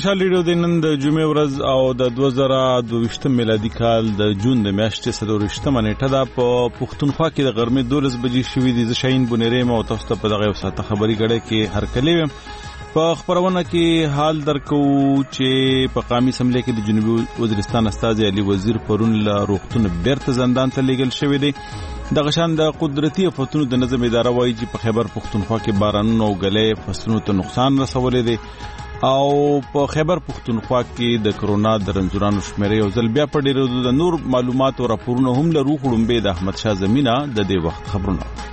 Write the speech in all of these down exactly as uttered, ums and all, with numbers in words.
مشال ریډیو د نن د جمعې ورځ او د دوه زره دوه میلادي کال د جون د میاشتې څلورمه نیټه ده. په پښتونخوا کې د غرمې دولس بجې شوې دي. زه شاهین بونیریم او تاسو ته په دغه یو ساعته خبري غړې کې هرکلی ویم. په خبرونه کې حال درکو چې په قومي اسمبلی کې د جنوبي وزیرستان استازي علي وزیر پرون له روغتون بیرته زندان ته لیږل شوی دی. د غشان د قدرتي افتونو د نظم اداره وایي چې په خیبر پښتونخوا کې بارانونه او غلې فصلونو ته نقصان رسولی دی او په خیبر پښتونخوا کې د کرونا د رنځورانو شمیره یو ځل بیا په ډیرو د نور معلومات او راپورونو هم لرو. خړومبه د احمد شاه زمینه د دې وخت خبرونه.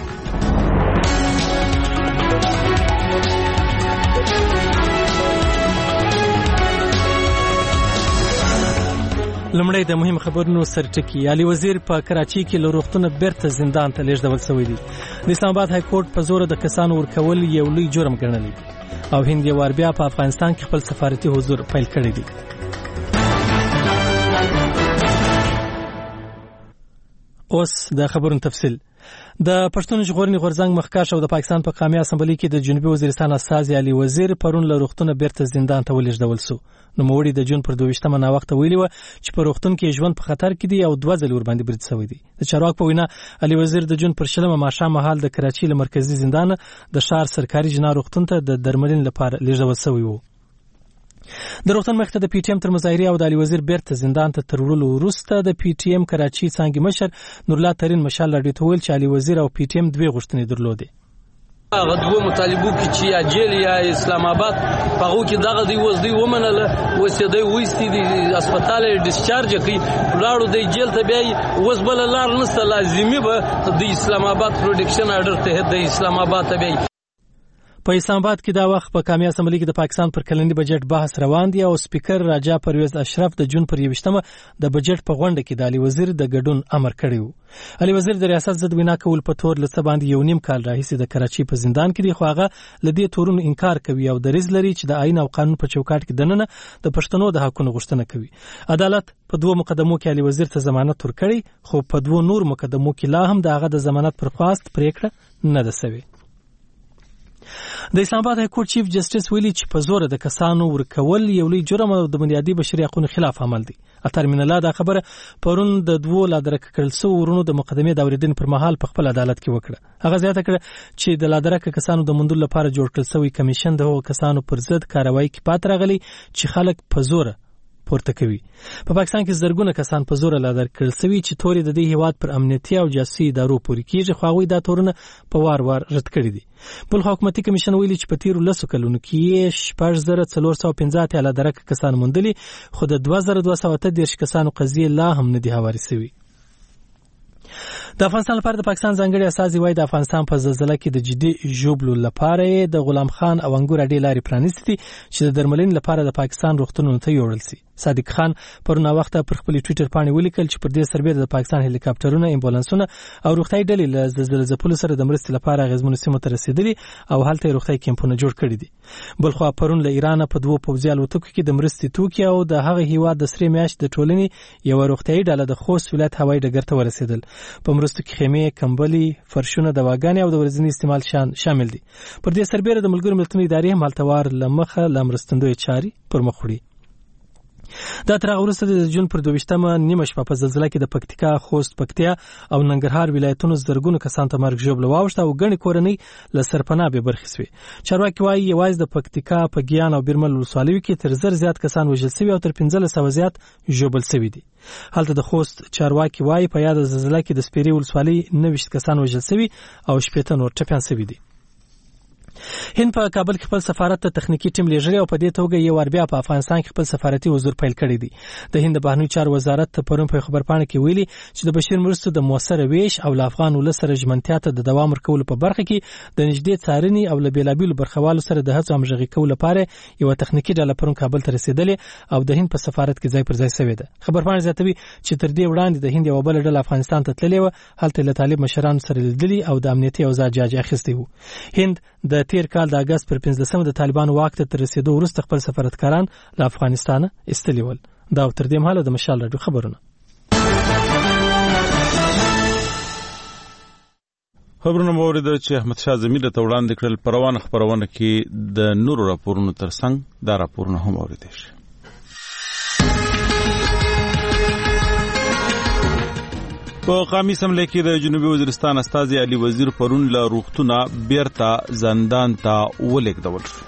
لمړی د مهم خبرونو سرټکی. علي وزیر په کراچۍ کې له روغتونه بیرته زندان ته لیږدول شوی دی. د اسلام آباد های کورټ په زور د کسانو ورکول یو لوی جرم ګڼلی او هند یو وار بیا په افغانستان کې خپل سفارتي حضور پیل کړی دی. اوس د خبرونو تفصیل. د پښتون ژغورنې غورځنګ مخکښ او د پاکستان په قومي اسمبلی کې د جنوبي وزیرستان استازي علي وزیر پرون له روغتونه بیرته زندان ته ولېږدول شو. نو موړي د جون پر دوه مه وخت ویلی و چې په روغتون کې ژوند په خطر کې دی او دوه ځل ور باندې برید شوی دی. د چارواکو په وینا علي وزیر د جون پر شلمه ماښام مهال د کراچۍ له مرکزی زندان د ښار سرکاري جنا روغتون ته د درملنې لپاره لیږدول شوی و. د روغتون مخ ته د پی ټی ایم تر مظاهرې او د علي وزیر بیرته زندان ته تر وړلو وروسته د پی ټی ایم کراچۍ څانګې مشر نورالله ترین مشال راډیو ته ویل چې علي وزیر او پی ټی ایم دوه غوښتنې درلودې. هغه دوه مطالبو کې چې یا جیل یا اسلام آباد هغه کې دغه دی وځي ومنله وسیدای وېستي دی هسپتال ډیسچارج کړي لاړو دی جیل ته بیا وسبل لار نسته لازمي به د اسلام آباد پروډکشن آرډر ته د اسلام آباد ته بیا. په اسلام آباد کې دا وخت په قومي اسمبلی کې د پاکستان پر کلنی بجټ بحث روان دی او سپیکر راجا پرویز اشرف د جون پر یوشتمه د بجټ په غونډه کې د علي وزیر د ګډون امر کړی و. علي وزیر د ریاست ضد وینا کول په تور لڅ باندې یو نیم کال راهیسې د کراچۍ په زندان کې دی خو هغه لدې تورونو انکار کوي او دریځ لري چې د آئین او قانون په چوکاټ کې دننه د پښتنو د حقونو غوښتنه کوي. عدالت په دوه مقدمو کې علي وزیر ته ضمانت ورکړي خو په دوه نور مقدمو کې لا هم دغه د ضمانت پر خواست پریکړه نه ده شوې. د اسلام آباد های کورټ چیف جسټس ویلي چې په زور د کسانو ورکول یو لوی جرم او د بنیادي بشري حقوقو خلاف عمل دی. اتر من الله دا خبره پرون د دوه لادرک کړل سو ورونو د مقدمې د اوریدنې پر مهال په خپل عدالت کې وکړه. هغه زیاته کړه چې د لادرک کسانو د موندلو لپاره جوړ کړل شوی کمیشن د هغو کسانو پر ضد کاروایی کې پات راغلی چې خلک په زور پورته کوي. په پاکستان کې زرګونه کسان په زور لادر کړل شوی چې تورې د دې هیواد پر امنیتي او جاسوسي ادارو پورې کیږي خو هغوی دا تورونه په وار وار رد کړي دي. بل حکومتي کمیشن ویلي چې په تیرو لسو کلونو کې شپږ زره څلور سوه پنځه اتیا لادرک کسان موندلي خو د دوه زره دوه سوه اته دېرش کسانو قضیې لا هم نه دي هوارې شوي. د افغانستان لپاره د پاکستان ځانګړي استازي وایي د افغانستان په زلزلہ کې د جدي ژوبلو لپاره د غلام خان او انګور اډې لارې پرانیستي چې د درملنې لپاره د پاکستان روغتونونو ته یوړل شي. صادق خان پرون وخت پر خپل ټوئیټر باندې ولیکل چې پر دې سربېره د پاکستان هلیکاپټرونه، امبولانسونه او روغتي ډلې له زلزلې ځپلو سره د مرستې لپاره غزمنو سیمو ته رسیدلي او هلته روغتي کیمپونه جوړ کړي دي. بل خو پرون له ایران په دوه پوځي الوتکو کې د مرستې توکي او د هغه هیواد د سری میاشت د ټولنې یو روغتي ډله د خوست ولایت هوایي ډګر ته ورسېدل. په مرستو کې خیمې، کمبلي، فرشونه، دواګانې او د ورځني استعمال شان شامل دي. پر دې سربېره د ملګرو ملتونو ادارې هم هلتوار لمخه لمرستندوی چاري پر مخ وړي. دا تر هغه وروسته د جون پر دویشتمه نیمه شپه په زلزلہ کې د پکتیکا، خوست، پکتیا او ننګرهار ولایتونو زرګونو کسان ته مرګ ژوبله واوښته او ګڼې کورنۍ له سرپناه بې برخې شوې. چارواکي وایي یوازې د پکتیکا په ګیان او بیرمل ولسوالیو کې تر زر زیات کسان وژل شوي او تر پنځلس سوه زیات ژوبل شوي دي. هلته د خوست چارواکي وایي په یاده زلزلہ کې د سپیرې ولسوالۍ نهه ویشت کسان وژل شوي او شپېته نور ټپیان شوي دي. هند په کابل کې خپل سفارت ته تخنیکی ټیم لیږلی او په دې توګه یو وار بیا په افغانستان کې خپل سفارتي حضور پیل کړی دی. د هند د بهرنیو چارو وزارت پرون په خبرپاڼه کې ویلي چې د بشري مرستو د موثره ویش او له افغان ولس سره ژمنتیا ته د دوام ورکولو په برخه کې د نږدې څارنې او له بېلابېلو برخوالو سره د هڅو همغږي کولو لپاره یوه تخنیکي ډله پرون کابل ته رسېدلې او د هند په سفارت کې ځای پر ځای شوې ده. خبرپاڼه زیاتوي چې تر دې وړاندې د هند یوه بله ډله افغانستان ته تللې وه، هلته له طالب مشرانو سره لیدلي او د امنیتي اوضاع جاج اخیستی و. هند د تیر کال د اګست پر پنځلسمه د طالبانو واک ته تر رسېدو وروسته خپل سفارتکاران له افغانستانه ایستلي ول. دا تر دې مهاله د مشال راډیو خبرونه. خبرونه مورید چې احمد شاه زمیر ته وړاندې کړل پروانه خبرونه کې د نورو راپورونو ترڅنګ دا راپورونه هم اوریدل شي. په قومي اسمبلی کې د جنوبي وزیرستان استازي علي وزیر پرون له روغتونه بیرته زندان ته ولېږدول شو.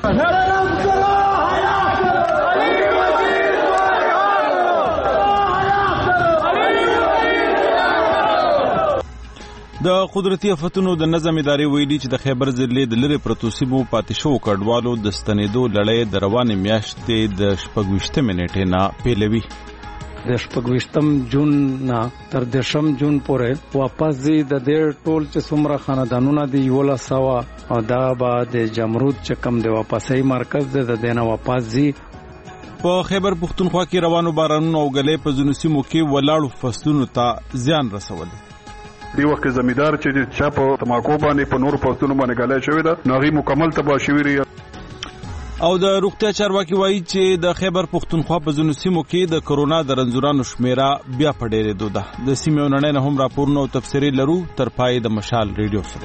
د قدرتي آفتونو د نظم ادارې ویلي چې د خیبر ضلع د لرې پرتو سیمو پاتې شوو کډوالو د ستنېدو لړۍ د روانې میاشتې د شپږویشتمې نیټې نه پیلوي. د شپږویشتم جون نه تر دشم جون پورې واپس دي د دې ټول چې څومره خاندانونه دي یولس سوه او دا به د جمرود چې کم د واپسۍ مرکز دی د دې نه واپس دي. په خیبر پښتونخوا کې روانو بارانونو او ګلې په ځینو سیمو کې ولاړو فصلونو ته زیان رسولی. دی وخت زمیدار چې چا په تماکو باندې په نور فصلونو باندې ګلې شوې ده نو هغې مکمل تباه شوي دي. او د روغتیا چارواکي وایي چې د خیبر پښتونخوا په ځینو سیمو کې د کرونا د رنځورانو شمیره بیا په ډېرېدو ده. د سیمې نړۍ نه هم راپورونه او تبصرې لرو. تر پای د مشال ریډیو سره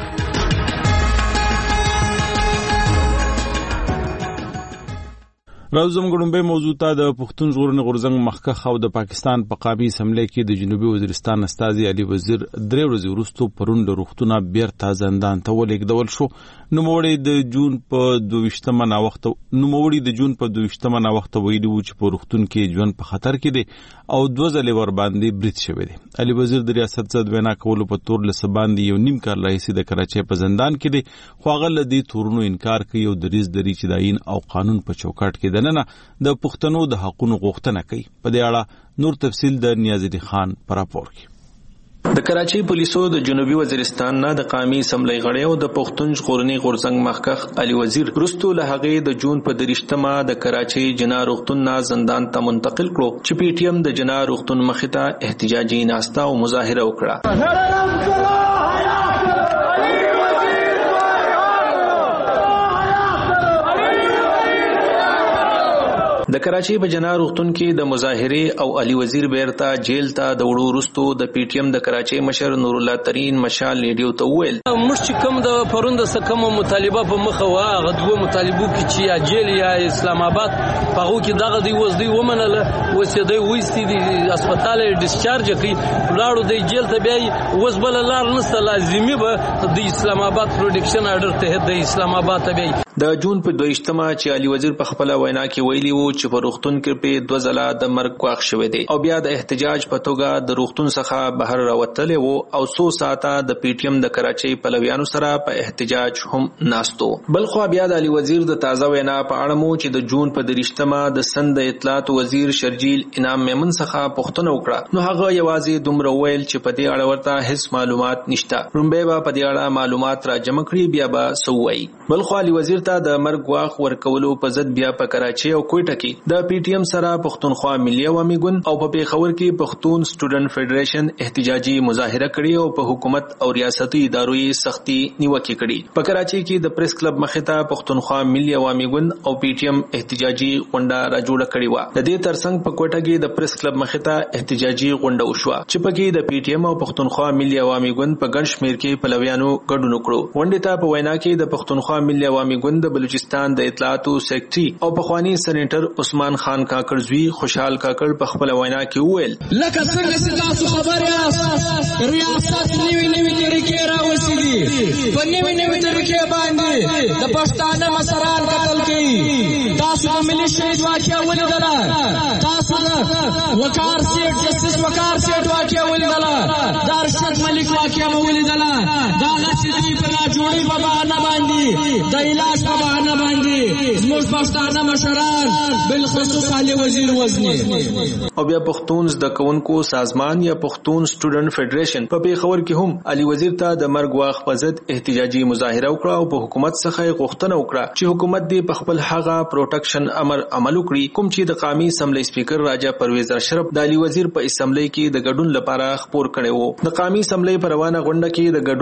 راوزم ګړومبه موضوع ته د پښتون ژغورنې غورځنګ مخکښ او د پاکستان په قومي اسمبلی کې د جنوبي وزیرستان استازي علي وزیر درې ورځې وروسته پرون له روغتونه بیرته زندان ته ولېږدول شو. نوموړی د جون په دویشتمه ناوخته نوموړی د جون په دویشتمه ناوخته ویلي و چې په روغتون کې ژوند په خطر کې دی او دوه ځلې ور باندې برید شوی دی. علي وزیر د ریاست ضد وینا کولو په تور له سباندې یو نیم کال راهیسې د کراچۍ په زندان کې دی خو هغه له دې تورونو انکار کوي او دریځ لري چې د آئین او قانون په چوکاټ کې دننه د پښتنو د حقونو غوښتنه کوي. په دې اړه نور تفصیل د نیاز الدین خان پر راپور کې. د کراچۍ پولیسو د جنوبي وزیرستان نه د قومي اسمبلی غړی او د پښتون ژغورنې غورځنګ مخکښ علي وزیر وروسته له هغې د جون په دریشتمه د کراچۍ جنا روغتون نه زندان ته منتقل کړو چې پی ټي ایم د جنا روغتون مخې ته احتجاجي ناسته او مظاهره وکړه. د کراچۍ په جنا روغتون کې د مظاهرې او علي وزیر بیرته جیل ته د وړو وروسته د پی ټي ایم د کراچۍ مشر نور الله ترین مشال ریډیو ته وویل موږ چې کوم د پرون د څه کومه مطالبه په مخه وه هغه دوه مطالبو کې چې یا جیل یا اسلام آباد په هغو کې دغه دی اوس دوی ومنله اوس یې دوی وایستي دي هسپتال یې ډسچارج کړي ولاړو دی جیل ته بیا یې اوس بله لار نشته لازمي به د اسلام آباد پروډکشن آرډر تحت د اسلام آباد ته بیا د جون په دویشتمه چې علي وزیر په خپله وینا کې ویلي وو چې په روغتون کې په دوه ځله د مرګ ګواښ شوی دی او بیا د احتجاج په توګه د روغتون څخه بهر راوتلی وو او څو ساعته د پی ټي ایم د کراچۍ پلویانو سره په احتجاج هم ناستو. بل خوا بیا د علي وزیر د تازه وینا په اړه مو چې د جون په دریشتمه د سند اطلاعات وزیر شرجیل انعام میمن څخه پوښتنه وکړه نو هغه یوازې دومره ویل چې په دې اړه ورته هیڅ معلومات نشته. لومبی به په دې اړه معلومات را جمع کړي بیا به څه ووایي. بل خوا علي وزیر د مرګ ګواښ ورکولو په ضد بیا په کراچۍ او کوټه کې د پی ټي ایم سره پښتونخوا ملي عوامي ګوند او په پیښور کې پښتون سټوډنټ فیډریشن احتجاجي مظاهره کړې او په حکومت او ریاستي ادارو یې سختي نیوکې کړې. په کراچۍ کې د پریس کلب مخې ته پښتونخوا ملي عوامي ګوند او پی ټي ایم احتجاجي غونډه را جوړه کړې وه. د دې ترڅنګ په کوټه کې د پریس کلب مخې ته احتجاجي غونډه وشوه چې پکې د پی ټي ایم او پښتونخوا ملي عوامي ګوند په ګڼ شمېر کې پلویانو ګډون وکړو. غونډې ته په وینا کې د پښتونخوا ملي عوامي ګوند د بلوچستان د اطلاعاتو سیکرټري او پخوانی سېنیټر عثمان خان کاکړ زوی خوشحال کاکړ په خپل وینا کې وویل لکه څنګه چې تاسو خبر یاست ریاست نوي نوي طریقې راوستي دي په نوي نوي طریقې باندې د پښتانه مشران قتل کوي. تاسو د ملي شهید واقعه ولیدله تاسو د وقار سیټ جسټس وقار سیټ واقعه ولیدله د ارشد ملک واقعه مو ولیدله دا چې دوی په ناجوړۍ په بهانه باندې د علاج په بهانه باندې زموږ پښتانه مشران بالخصوص علي وزیر وزني او بیا پښتون زده کوونکو سازمان یا پښتون سټوډنټ فیډریشن په پیښور کې هم علي وزیر ته د مرګ ګواښ په ضد احتجاجي مظاهره وکړه او په حکومت څخه غوښتنه وکړه چې حکومت دې په خپل هغه پروټیکشن امر عمل وکړي کوم چې د قومي اسمبلی سپیکر راجا پرویز اشرف د علي وزیر په اسمبلی کې د ګډون لپاره خبر کړي وو. د قومي اسمبلی په روانه غونډه کې د ګډون لپاره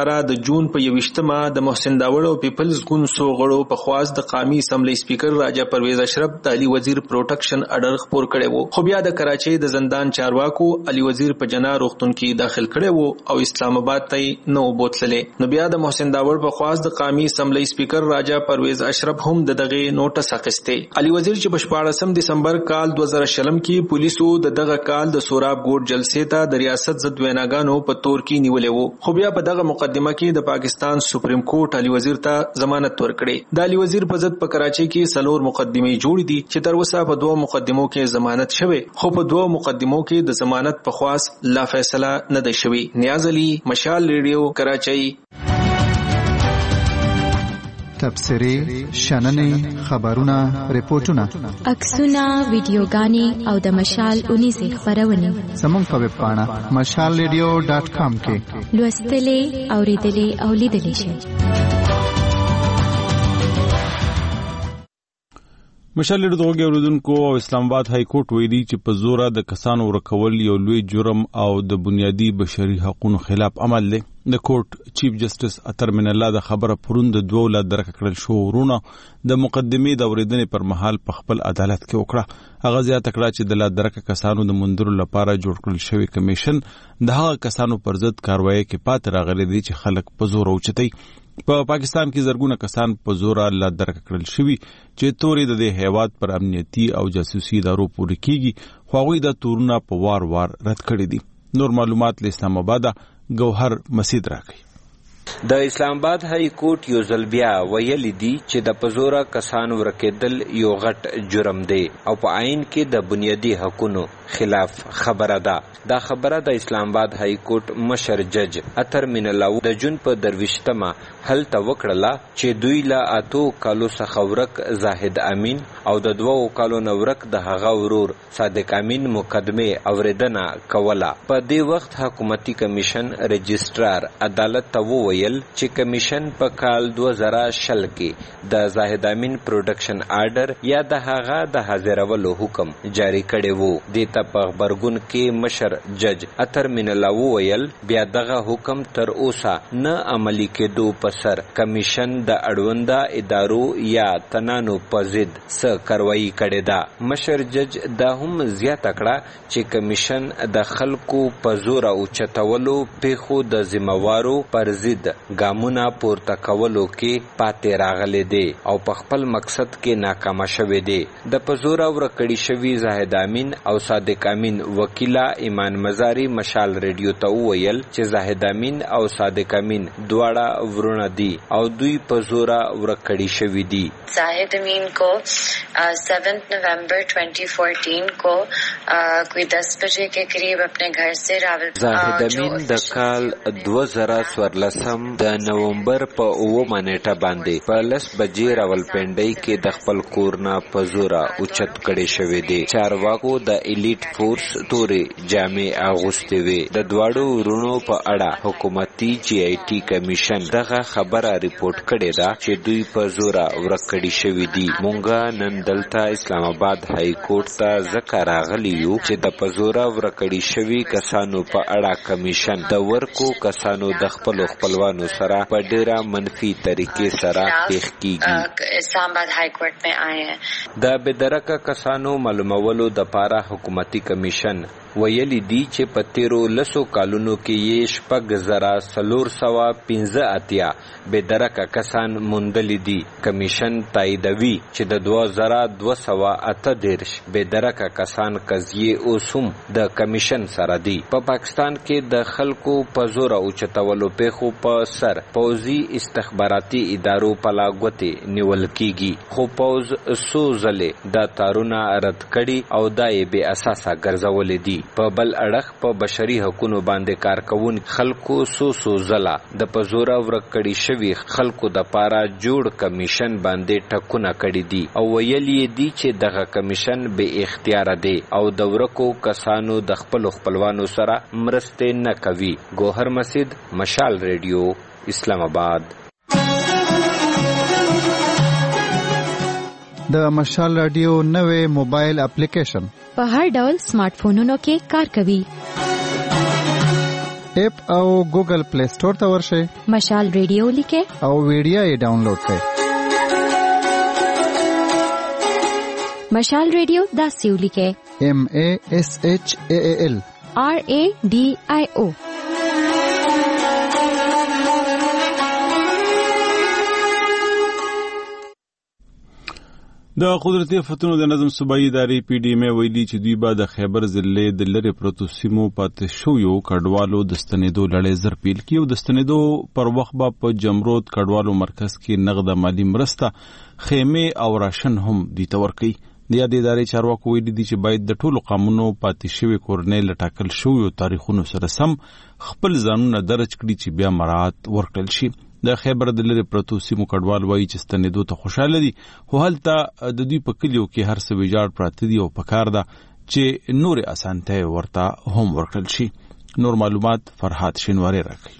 زره د جون په یوویشتمه د محسن داوړ او پیپلز ګوند څو غړو په خواست د قومي اسمبلی سپیکر راجا پرویز اشرف د علي وزیر پروټیکشن اډر خپور کړی وو، خو بیا د کراچۍ د زندان چارواکو علي وزیر په جنا روغتون کې داخل کړی وو او اسلام آباد ته نو بوتللې. نو بیا د محسن داوړ په خواست د قومي اسمبلی سپیکر راجا پرویز اشرف هم د دغه نوټس اخیسته. علي وزیر چې په شپاړسم دسمبر کال دوه زره شلم کې پولیسو د دغه کال د سوراب ګوټ جلسې ته د ریاست ضد ویناګانو په تور کې نیولې وو، خو بیا په دغه مقدمه کې د پاکستان سپریم کورټ علي وزیر ته ضمانت ورکړي. د علي وزیر په ضد په کراچۍ کې سلور مقدمې جوړې دي چې تر اوسه په دوه مقدمو کې ضمانت شوی، خو په دوه مقدمو کې د ضمانت په خواست لا فیصله نه ده شوی. نیاز علي، مشال ریډیو، کراچۍ. تبصرې، شننې، خبرونه، ریپورتونه، عکسونه، ویډیوګانې او د مشال اونیزې خپرونې زموږ په ویب پاڼه مشال ریډیو ډاټ کام کې لوستلې، اورېدلې او لیدلې شئ. مشال ریډیو دغه اوریدونکو او اسلام آباد های کورټ ویلي چې په زوره د کسانو ورکول یو لوی جرم او د بنیادی بشري حقوقو خلاف عمل دی. د کورټ چیف جسټس اتر من الله د خبره پروند د دوه ولادت درک کړل شو ورونه د مقدمې د اوریدنې پر مهال په خپل عدالت کې وکړه. هغه زیاته کړه چې د لا درک کسانو د مندرو لپاره جوړ کړل شوی کمیشن د هغه کسانو پر ضد کاروایی کې پات راغلي دي چې خلک په زور اوچتي. په پاکستان کې زرګونه کسان په زور لا درک کړل شوی چې تورې د دې هیواد پر امنیتي او جاسوسي ادارو پورې کیږي، خو هغوی د تورونه په وار وار رد کړي دي. نور معلومات له اسلام آباد گوهر مسید راکړي. د اسلام آباد های کورټ یو ځل بیا ویلي دي چې د پزوره کسان ورکېدل یو غټ جرم دی او په عین کې د بنیادي حقوقو خلاف خبره ده. دا خبره د اسلام آباد های کورټ مشر جج اتر من الله د جون په درويشتمه هلته وکړه چې دوی لا اتو کالو څخه ورک زاهد امین او د دوو کالو نورک د هغه ورور صادق امین مقدمه اوریدنه کوله. په دې وخت حکومتي کمیشن رجسترار عدالت ته وویل چې کمیشن په کال دوه زره شل کې د زاهد امین پروډکشن آرډر یا د هغه د حاضرولو حکم جاری کړی وو. د ته په خبرګون کې مشر جج اتر من الله وویل بیا دغه حکم تر اوسه نه عملی کېدو په سر کمیشن د اړونده ادارو یا تنانو په ضد څه کاروایی کړې ده. مشر جج دا هم زیاته کړه چې کمیشن د خلکو په زور او چتولو پیښو د ذمہوارو پر ضد ګامونه پورته کولو کې پاتې راغلی دی او په خپل مقصد کې ناکامه شوی دی. د په زور ورکړی شوي زاهد امین او صادق امین وکیلا ایمان مزاری مشال ریډیو ته وویل چې زاهد امین او صادق امین دواړه ورونه دي او دوی په زور ورکړی شوي دي. زاهد امین کو سیونتھ نومبر twenty fourteen को कोई दस बजे के करीब अपने घर से रावल زاهد امین د کال دوه زره څوارلسم د نومبر په اوومه نیټه باندې په لس بجې راولپنډۍ کې د خپل کور نه په زوره اوچت کړی شوی دی. چارواکو د الیټ فورس تورې جامې اغوستې وې. د دواړو ورونو په اړه حکومتي جی آی ټي کمیشن دغه خبره ریپورت کړې ده چې دوی په زوره ورکړي شوي دي. مونږه نن دلته اسلام آباد های کورټ ته ځکه راغلي یو چې د په زوره ورکړي شوي کسانو په اړه کمیشن د ورکو کسانو د خپلو خپلوانو سره په ډیره منفي طریقې سره پیښ کیږي. اسلام آباد های کورټ میں آئے ہیں. د بېدرکه کسانو معلومولو د پاره حکومتي کمیشن ویلی دی چې په تیرو لسو کالونو کې یې شپږ زره څلور سوه پنځه اتیا بېدرکه کسان موندلي دي. کمیشن تاییدوي چې د دوه زره دوه سوه اته دېرش بېدرکه کسان قضیې اوس هم د کمیشن سره دي. په پاکستان کې د خلکو په زوره اوچتولو پیښو په سر پوځي استخباراتي ادارو پلا ګوتې نیول کیږي، خو پوځ څو ځلې دا تارونه رد کړي او دا یې بې اساسه ګرځولې دي. په بل اړخ په بشري حقوقو باندې کار کوون خلکو سو سو زلا د پزورا ورکړی شوی خلکو د پاره جوړ کمیشن باندې ټکونه کړی دي او ویلي دي چې دغه کمیشن به اختیار دی او د ورکو کسانو د خپل خپلوانو سره مرسته نه کوي. گوهر مسید، مشال ریډیو، اسلام آباد. د مشال رادیو نوې موبایل اپلیکیشن په هر ډول سمارټ فونونو کې کار کوي. اپ او ګوګل پلی سٹور ته ورشئ. مشال ریډیو لیکه او ویډیو یې ډاونلوډ کړئ. مشال ریډیو داسې ولیکئ: ایم ای ایس ایچ ای ایل آر ای ډي آی او. د قدرتي آفتونو د نظم صوبایي ادارې پی ډي ایم ویلي چې دوی به د خیبر ضلع د لرې پرتو سیمو پاتې شویو کډوالو د ستنېدو لړۍ زر پیل کړي او د ستنېدو پر وخت به په جمرود کډوالو مرکز کې نغد مالي مرسته، خیمې او راشن هم دوی ته ورکوي. د یادې ادارې چارواکو ویلي دي چې باید د ټولو قامونو پاتې شوي کورنۍ له ټاکل شویو تاریخونو سره سم خپل ځانونه درج کړي چې بیا مراعات ورکړل شي. د خیبر د لرې پرتو سیمو کډوال وایي چې ستنېدو ته خوشاله دي، خو هلته د دوی په کلیو کې هر څه ویجاړ پراته دي او پکار ده چې نورې اسانتیاوې ورته هم ورکړل شي. نور معلومات فرحات شینواری راکوي.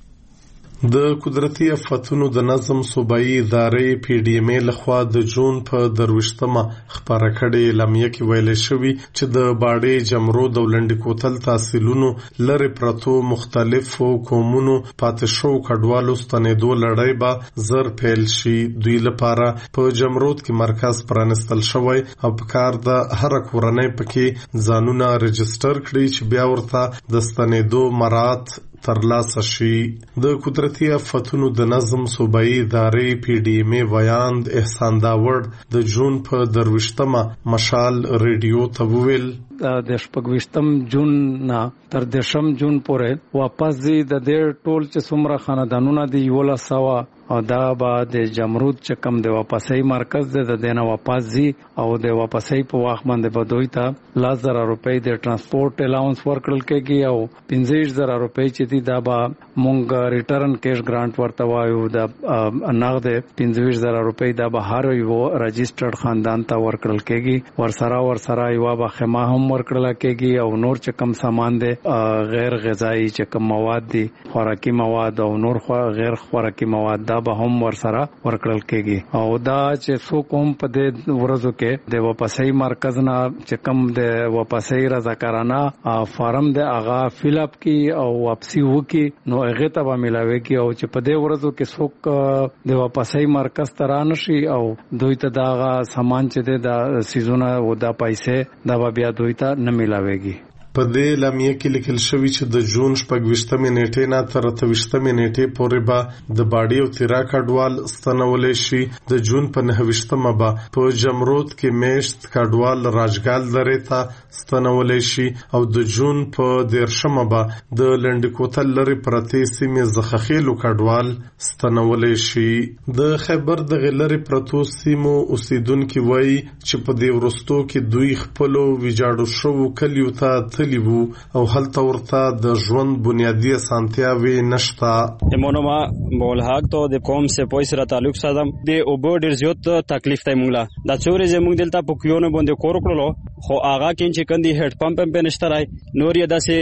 د قدرتي آفتونو د نظم صوبایي ادارې پی ډي ایم لخوا د جون په درویشتمه خبره کړې اعلامیه کې ویل شوی چې د باډې، جمرود او لنډ کوتل تحصیلونو لرې پرتو مختلفو قومونو پاتې شو کډوالو ستنېدو لړۍ به زر پیل شي. دوی لپاره په جمرود کې مرکز پرانستل شوی او په کار د هر کورنۍ پکې ځانونه رجستر کړي چې بیا ورته د ستنېدو مراعات ترلاسه شي. د قدرتي آفتونو د نظم صوبایي ادارې پی ډي ایم ویاند احسان داوړ د جون په درویشتمه مشال ریډیو ته وویل: د شپږویشتم جون نه تر دشم جون پورې واپس دي د دې ټول چې څومره خاندانونه دي یولس سوه او دا به د جمرود چې کم د واپسۍ مرکز دی د دې نه واپس ځي او د واپسۍ په وخت باندې به دوی ته لس زره روپۍ د ټرانسپورټ الاونس ورکړل کېږي او پنځه ویشت زره روپۍ چې دي دا به مونږ ریټرن کیش ګرانټ ورته وایو. د نغد پنځه ویشت زره روپۍ دا به هر یو رجسټرډ خاندان ته ورکړل کېږي. ورسره ورسره یوه به خیمه هم ورکړل کېږي او نور چې کم سامان دی غیر غذایی چې کم مواد دي، خوراکي مواد او نور غیر خوراکي مواد دا به هم ورسره ورکړل کېږي. او دا چې څوک هم په دې ورځو کې د واپسۍ مرکز نه چې کم د واپسۍ رضاکارانه فارم د هغه فیل اپ کی او واپسی وکي نو هغه ته به ملاويږي او چې په دې ورځو کې څوک د واپسۍ مرکز ته رانشي او دوی ته دا سامان چې د سيزونه او دا پیسې دا بیا دوی ته نه ملاويږي. په دې اعلامیه کې لیکل شوی چې د جون شپږویشتمې نیټې نه تر اته ویشتمې نیټې پورې به د باډي او تیرا کډوال ستنولی شي. د جون په نهه ویشتمه به په جمرود کې میشت کډوال راجګال درې ته ستنولی شي او د جون په دیرشمه به د لنډ کوتل لرې پرتې سیمې زخخیلو کډوال ستنولی شي. د خیبر د غلرې پرتو سیمو اوسیدونکي وایي چې په دې وروستو کې دوی خپلو ویجاړو شوو کلیو ته تلیو او هلته ورته د ژوند بنیادی اسانتیاوې نشته. مونوما مولحق ته د قوم سه پوي سره تعلق ساتم د اوبو ډیر زیات تکلیف ته مونږه د چورې زموږ دلته په کیونه باندې کور کړلو خو آغا کین چې کندي هډ پمپ هم په نشته راي نور یې داسې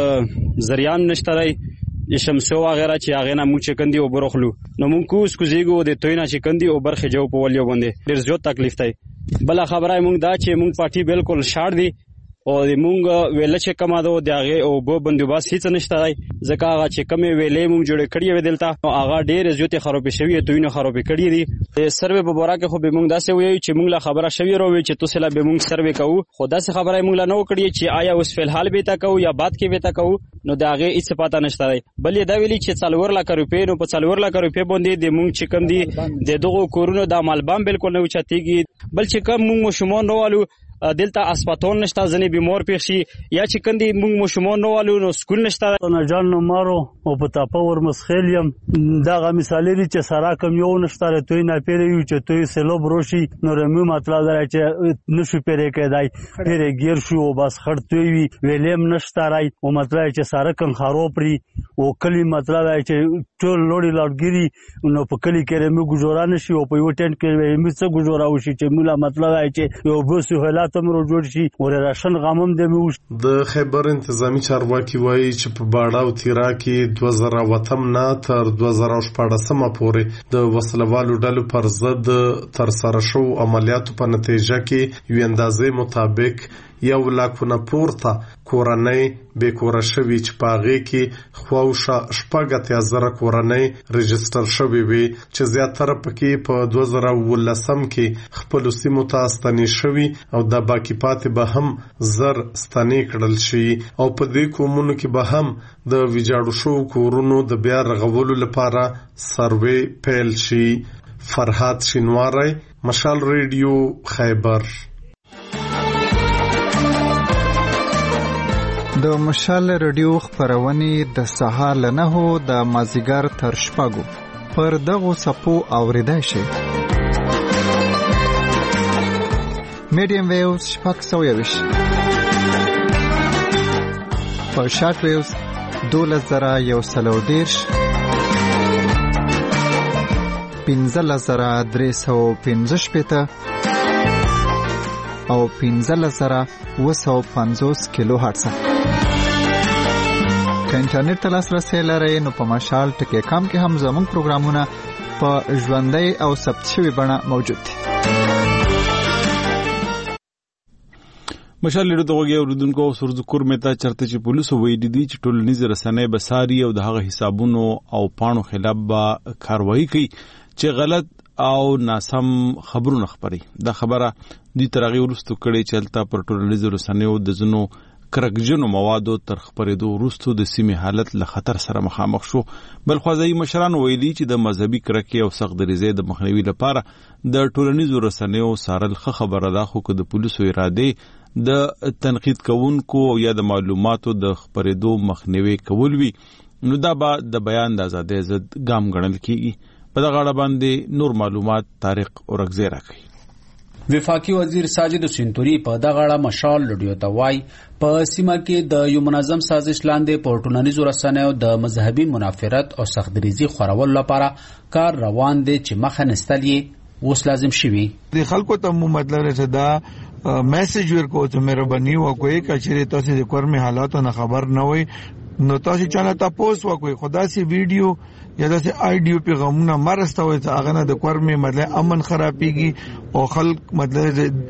زریان نشته راي شمسو وغیرہ چې هغه نه مو چې کندي او برخلو نو مونږ کوس کوزیګو د توینا چې کندي او برخه جو په ولیو باندې ډیر زیات تکلیف ته. بل خبره مونږ دا چې مونږ پارټي بالکل شاړ دي او د مونږ ویل چې کما دو دغه او بو بندوباس هیڅ نشته راي ځکه هغه چې کمې ویلې مونږ جوړ کړی وې دلته او هغه ډېر زیات خراب شوی توې نه خراب کړی دي. سروې په بورا کې خو به مونږ داسې وایو چې مونږ لا خبره شوی روي چې تاسو لا به مونږ سروې کوو خو داسې خبره مونږ لا نه وکړي چې آیا اوس فل حال به تا کوو یا بعد کې به تا کوو نو دغه هیڅ پاتہ نشته راي. بل دا ویلي چې څلور لک روپې نو په څلور لک روپې باندې د مونږ چې کم دي د دغه کورونو د مالبام بالکل نه وچاتېږي. بل چې کم مونږ شومان نوالو دلته اسپاتون نشته ځنې بیمار پیښ شي یا چې کندي موږ مشمون نو والو نو سکول نشته. نه جان نو مارو او په تاپه ور مسخیلیم دغه مثالې دي چې سره کم یو نشته توي نه پیری یو چې توي سلو بروشي نو رمو مطلب دا چې نشو پیری کېدای پیری ګیر شو بس خړتوي ویلیم نشته راي او مطلب چې سره کم خرابري او کلی مطلب چې ټول لوړی لړګيري نو په کلی کې رمو ګجورا نشي او په یو ټینټ کې رمو څه ګجورا وشي چې مولا مطلب چې یو بوسو هلا تمرو جوړ شي او راشن غمم د موش. د خیبر انتظامی چارواکي وایي چې په باډا او تیرا کې دوه زره وتم نه تر دوه زره شپږم پورې د وسلوالو ډلو پر ضد تر سره شو عملیاتو په نتیجه کې یو اندازې مطابق یو لاکونه پورته کورنۍ بې کوره شوي چې په هغې کې خواوشا شپږ اتیا زره کورنۍ رجسټر شوي وي چې زیاتره پکې په دوه زره اوولسم کې خپلو سیمو ته ستنې شوي او د باقي پاتې به هم زر ستنې کړل شي او په دې قومونو کې به هم د ویجاړو شوو کورونو د بیا رغولو لپاره سروې پیل شي. فرهاد شینواری، مشال ریډیو، خیبر. د مشال ریډیو خپرونې د سهار له نهو د مازدیګر تر شپږو پر دغو څپو اورېدای شي. میډیم ویوز شپږ سوه یویشت، په شارټ ویوز دولس زره یو سل او دېرش، پنځلس زره درې سوه پنځه شپېته او پنځلس زره اوه سوه پنځوس کیلو هرټز. که انټرنیټ ته لاسرسی لرئ نو په مشال ټکی کام کې هم زموږ پروګرامونه په ژوندۍ او ثبت شوي بڼه موجود دي. مشال لیدو دغه اوریدونکو سرزکور متا چرته چې پولیسو ویلي دي چې ټولنیز رسنۍ بساري او د هغه حسابونو او پاڼو خلاف به کاروایی کوي چې غلط او ناسم خبرونه خبري. دا خبره د ترغی ورستو کړي چې الته پر ټولنیز رسنیو د زنو کرکجنو موادو تر خبرېدو ورستو د سیمې حالت له خطر سره مخامخ شو. بل خوازي مشران ویلي چې د مذهبي کرکې او سخت دریزې د مخنیوي لپاره د ټولنیز رسنیو سارل خبره ده، خو د پولیسو اراده د تنقید کوونکو او یا د معلوماتو د خبرېدو مخنیوي کول وي نو دا به د بیان د ازادۍ ضد ګام ګڼل کیږي. په دغه اړه باندې نور معلومات طارق اورګزی راکوي. وفاقي وزیر ساجد سینتوري په دغه اړه مشال لډیو ته وایي په سیمه کې د یو منظم سازش لاندې په ټولنیزو رسنیو د مذهبي منافرت او سختدریزي خورولو لپاره کار روان دی چې مخه نستل یې اوس لازم شوي. د خلکو ته مو مطلب چې دا میسج ورکو چې مهرباني وکړئ کچېرې تاسو د کورمي حالاتو نه خبر نه وئ نو تاسو چانه تاسو وکړئ خدا سي ویډیو یا داسې آیډیو پیغامونه مرستوي چې هغه نه د کورمي مطلب امن خرابېږي او خلک مطلب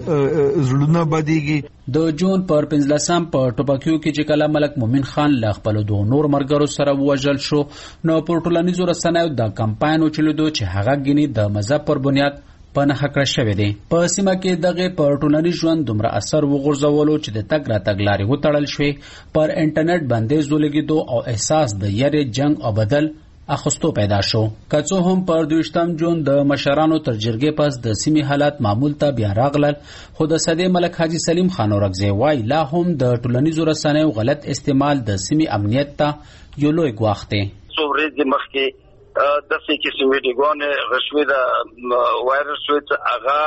زړونه بدیږي. د جون پر پنځلسم په ټوپکیو کې چې کله ملک مومن خان له خپل دوه نور مرګرو سره وژل شو نو په ټولنیزو رسنیو د کمپاین وچلودو چې هغه غني د مذهب پر بنیاد په نه حق شوه دي. په سیمه کې دغه په ټولنیز ژوند دومره اثر وغورځولو چې د تګ را تګ لارې وتړل شوې، پر انټرنیټ بندیز ولګېدو او احساس د یری جنگ او بدل اخستو پیدا شو. که څه هم پر دویشتم جون د مشرانو تر جرګې پس د سیمې حالات معمول ته بیا راغلل، خو د صدې ملک حاجی سلیم خان اورګزی وایي لا هم د ټولنیزو رسنیو غلط استعمال د سیمې امنیت ته یو لوی ګواښ دی. څو ورځې مخکې داسې قسم ویډیوګانې رسمي د وایرس شوې چې هغه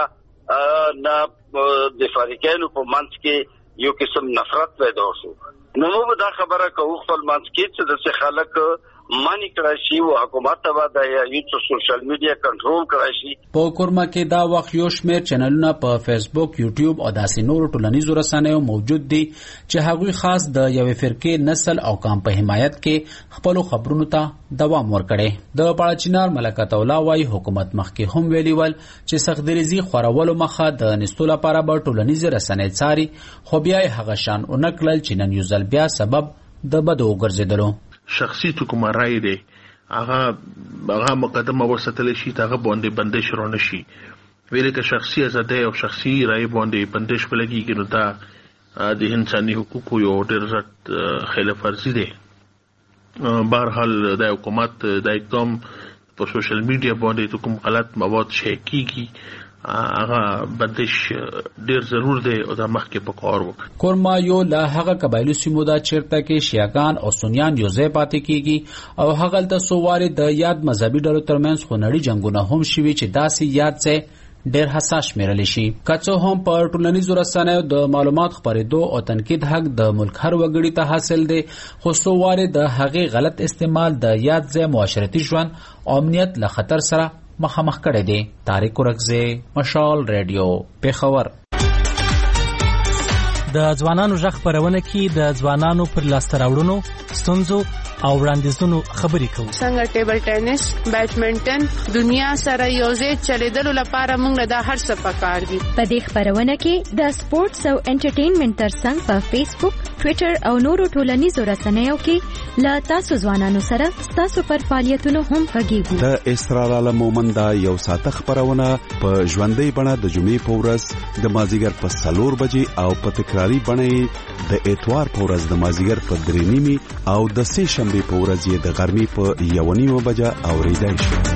نه د فریقینو په منځ کې یو قسم نفرت پیدا شو. نو موږ دا خبره کوو خپل منځ کې چې داسې خلک مانی کړای شي او حکومت ته د یو سوشل میډیا کنټرول کړای شي. په کورما کې دا وخت یو شمېر چینلونه په فیسبوک، یوټیوب او داسې نور ټولنیزو رسنیو موجود دي چې هغوی خاص د یوې فرقې نسل او قام په حمایت کې خپل خبرونو ته دوام ورکړي. د پاړچینار ملکت الله وايي حکومت مخکې هم ویلي ول چې سختدریزي خورولو مخه د نستو لپاره به ټولنیزې رسنۍ څاري، خو بیا یې هغه شان اونکړل چې نن یو ځل بیا سبب د بدو وګرځېدلو. شخصي حکومتای دی هغه هغه مقدمه ورسته شي هغه باندې بندش رونه شي ویل که شخصي ازادۍ او شخصي رائے باندې بندش ولګي نو دا د انساني حقوقو یو ډېر زیات خلاف ورزي دی. بهرحال د حکومت د اقدام په سوشل میډیا باندې کوم غلط مواد شي کیږي هغه بندش ډیر ضرور دی او دا مخکې په کار وکړي. کورما یو لا هغه قبایلی سیمو دا چیرته کې شیعاګان او سنیان یو ځای پاتې کیږي او هغه د سوواري د یاد مذهبي ډلو ترمنځ خونړي جنگونه هم شوي چې داسې یاد ځای ډیر حساس شمیرل شي. کڅو هم په ټولنیزو رسنیو د معلومات خپرېدو او تنقید حق د ملک هر وګړي ته حاصل دی، خو سوواري د هغې غلط استعمال د یاد ځای معاشرتي ژوند او امنیت له خطر سره مخامخ کړی دی. طارق اورګزی، مشال ریډیو، پیښور. د ځوانانو ژغ خپرونه کې د ځوانانو پر لاسته راوړنو، ستونزو او وړاندیزونو خبرې کوو. څنګه ټیبل ټینس، بیډمنټن دنیا سره یوځای چلیدلو لپاره موږ دا هر څه پکار دي. په دې خپرونه کې د سپورتس او انټرټینمنټ ترڅنګ په فیسبوک، ټوئیټر او نورو ټولنیزو رسنیو کې له تاسو ځوانانو سره ستاسو پر فعالیتونو هم غږیږو. د اسرار عالم مومند یو ساعته خپرونه په ژوندۍ بڼه د جمعې په ورځ د مازیګر په څلور بجې او په تکراري بڼه د اتوار په ورځ د مازیګر په درې نیمې او د سې شنبې په ورځ یې د غرمې په یو نیمه بجه اوریدای شي.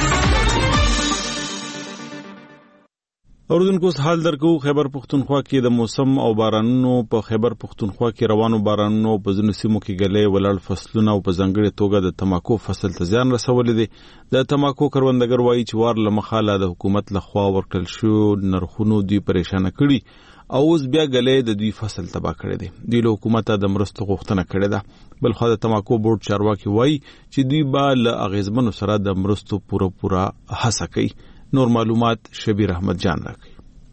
اوردونکو حال درکو خیبر پختونخوا کې د موسم او بارانونو په خیبر پختونخوا کې روانو بارانونو په ځینو سیمو کې ګلې ولړ فصلونه او په ځانګړي توګه د تماکو فصل ته زیان رسولې دي. د تماکو کروندګر وایي چې وار لمخاله د حکومت لخوا ورکړل شو نرخونو دوی پریشان کړي او اوس بیا ګلې د دوی فصل تباہ کړی دی. دوی له حکومت د مرستو غوښتنه کړې ده. بل خو د تماکو بورډ چارواکي وایي چې دوی به له اغیزمنو سره د مرستو پوره پوره هڅه کوي. نور معلومات شبیر احمد جان راکړي.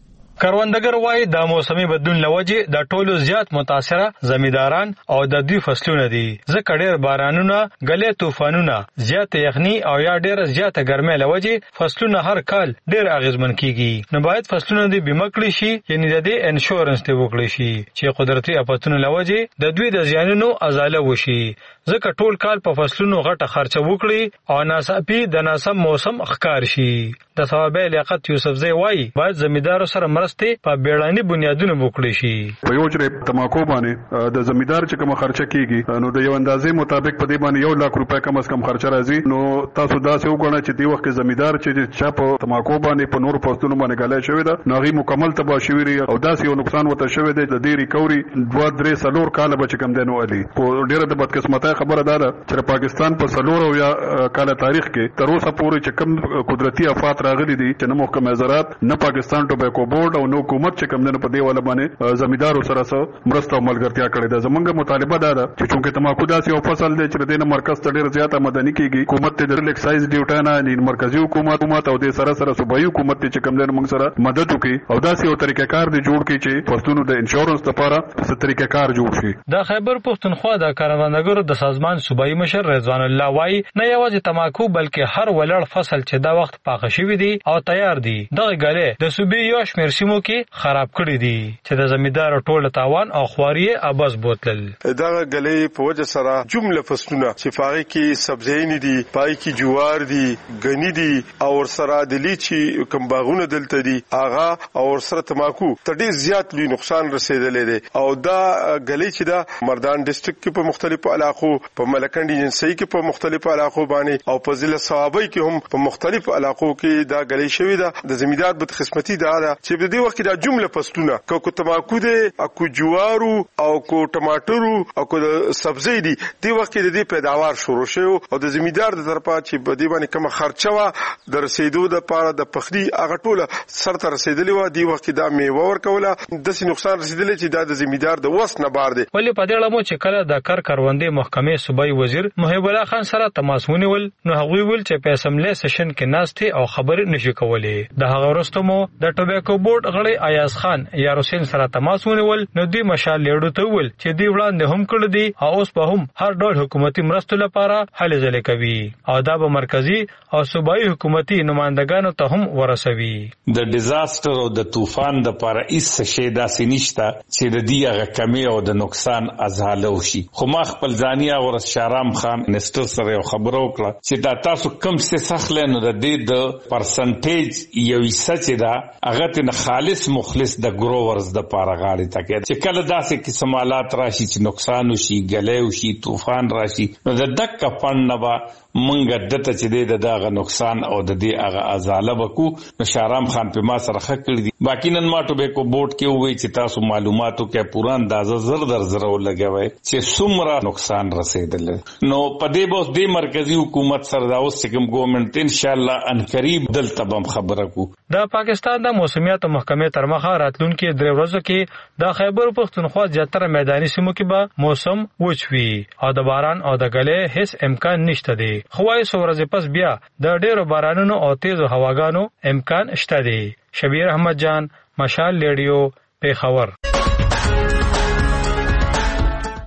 کروندګر وایي د موسمي بدلون لوجه د ټولو زیات متاثره زمیداران او د دوی فصلونه دي. ځکه ډېر بارانونه، غلې طوفانونه، زیات یخني او یا ډېر زیات ګرمۍ لوجه فصلونه هر کال ډېر اغیزمن کیږي. نو باید فصلونه دې بیمه کړي شي، یعنی د دې انشورنس ته وکړي شي چې قدرتي آفتونو لوجه د دوی د زیانونو ازاله وشي. ځکه ټول کال په فصلونو غټه خرچه وکړي او ناڅاپي د ناسم موسم ښکار شي. د ثوابه لیاقت یوسفزی وایي باید زمیدارو سره مرسته په بیړني بنیادونو وکړي شي. په یو ځای تماکو باندې د زمیدار چې کوم خرچه کیږي نو د یو اندازې مطابق په دې باندې یو لک روپۍ کم از کم خرچه راځي. نو تاسو دا څه وګڼئ چې دی وخت کې زمیدار چې چا په تماکو باندې په نور پوسټونو باندې غلای شوی دا ناغي مکمل تباہ شوی لري او داسې یو نقصان وته شوی دی د دې ریکوري دوه درې سلور کال به کم دنو علي. په ډیره د بدقسمتۍ خبره ده چې پاکستان په سلور او یا کال تاریخ کې تر اوسه پورې چې کم قدرتي افات راغلي دي چې نه محکمه زراعت نه پاکستان ټوباکو بورډ او نو حکومت چې کم دنو په دې ولا باندې زمیدارو سره سره مرسته او ملګرتیا کړې ده. زمونږ مطالبه ده چې چونکه تماکو داسې یو فصل دی چې د مرکز ته ډیر زیاته مدني کیږي. حکومت ته د ایکسایز ډیوټا نه مرکزی حکومت او د سره سره صوبایي حکومت چې کم دنو موږ سره مدد وکړي او داسې یو طریقه کار دی جوړ کړي چې فصلونو د انشورنس لپاره څه طریقه کار جوړ شي. د خیبر پختونخوا د کاروانګرو د سازمان صوبایي مشر رضوان الله وایي نه یوازې تماکو بلکې هر ولړ فصل چې دا وخت پاخه شوی دی او تیار دی دغه غلې د صوبې یو شمېر سیمو کې خراب کړی دي چې د زمیدار ټول تاوان او خواري اباس بوتل. دغه غلې په وجه سره جمله فصلونه چې فارغ کې سبزی نه دي، پای کې جوار دي، غنی دي او سره د لیچي کوم باغونه دلته دي اغا او سره تماکو ته ډیر زیات لوی نقصان رسیدلې دي. او دا غلې چې دا مردان ډسټریکټ کې په مختلفو علاقو، په ملکنډ ایجنسی کې په مختلفو علاقو باندې او په ضلع صوابۍ کې هم په مختلفو علاقو کې دا غلې شوی ده. د زمیدار بدقسمتي دا ده چې په دې وخت کې دا جمله فصلونه کو تماکو دي، کو جوارو او کو ټماټرو او کو سبزی دي د وخت کې د دې پیداوار شروع شو او د زمیدار د طرفه چې په دې باندې کوم خرچه وا د رسیدو د پاره د پخري هغه ټوله سر ته رسیدلی و. دی وخت دا میوه ورکوله د سې نقصان رسیدلی چې دا د زمیدار د وس نه بار دی. ولې په دې لمو چې کله د کار کاروندې محکمې صوبایي وزیر محب الله خان سره تماس ونیول نو هغه ویل چې په اسمبلی سیشن کې ناشته او خبرې نشي کولې. د هغه وروسته مو د ټوباکو بورډ غړي ایاز خان یا حسین سره تماس ونیول نو دوی مشال لیړو ته ویل چې دی وړاندې هم کړی دی او اوس په هم هر ډول حکومتي مرستو لپاره هلې ځلې کوي او دا به مرکزی او صوبایي حکومتي نمائندګانو ته هم ورسوي. د ډیزاستر او د طوفان د لپاره هیڅ شی داسې نشته چې د دې هغه کمی او د نقصان ازاله وشي. خو ما خپل ځانیا ورس شارام خان نستر سره یو خبرو وکړه چې دا تاسو کم څه سخلې نو د دې د پرسنټیج یو حصہ چې دا هغه ته خالص مخلص د ګروورز د لپاره غاړي تکي چې کله داسې قسم حالات راشي چې نقصان وشي، غلې وشي، طوفان راشي نو د دک فند نه با منګه دته چې د دغه نقصان او د دې هغه ازاله وکړو. نو شارام خان په ما سره خکړ دي. باقی نن ما ټوباکو بورډ کې وایي چې تاسو معلوماتو کې پوره اندازه زر در زر ولګوي چې څومره نقصان رسیدل. نو په دې به د مرکزی حکومت سره دا اوس کوم ګورنمنت ان شاء الله ان قریب دلته بم خبره کو. د پاکستان د موسمیات محکمې تر مخه راتلونکي درې ورځې کې د خیبر پختونخوا زیاتره میداني سیمو کې به موسم وچوي او د باران او د غلې هیڅ امکان نشته دی. خوای سو ورځې پس بیا د ډېرو بارانونو او تیزو هواګانو امکان شته دی. شبیر احمد جان، مشال ریډیو، پیښور.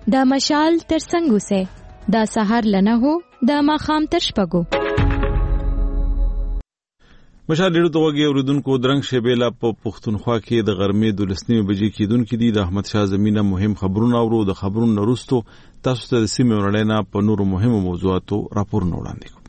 د مشال تر څنګ اوسئ، د سهار له نهو د ماښام تر شپږو. مشال ډیرو ته وګي اوریدونکو درنګ شیبېلا په پښتونخوا کې د غرمې دولسنیمې بجې کېدونکې دي. د احمد شاه زمینه مهم خبرونه اورو. د خبرونو وروسته تاسو ته د سیمې ورړۍ نه په نورو مهمو موضوعاتو راپورونه وړاندې کوم.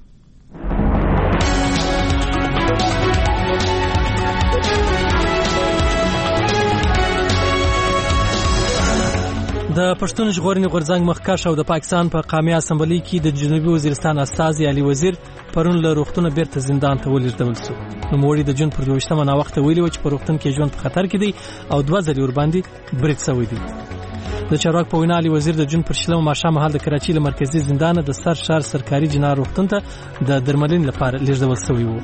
د پښتون ژغورنې غورځنګ مخکښ او د پاکستان په قومي اسمبلی کې د جنوبي وزیرستان استازي علي وزیر پرون له روغتونه بیرته زندان ته ولېږدول شو. نوموړي د جون پر دویشتمه ناوخته ویلي و چې په روغتون کې ژوند په خطر کې دی او دوه ځلې ورباندې برید شوی دی. د چارواکو په وینا علي وزیر د جون پر شلمه ماښام مهال د کراچۍ له مرکزي زندانه د سر شار سرکاري جنرال روغتون ته د درملنې لپاره لېږدول شوی و.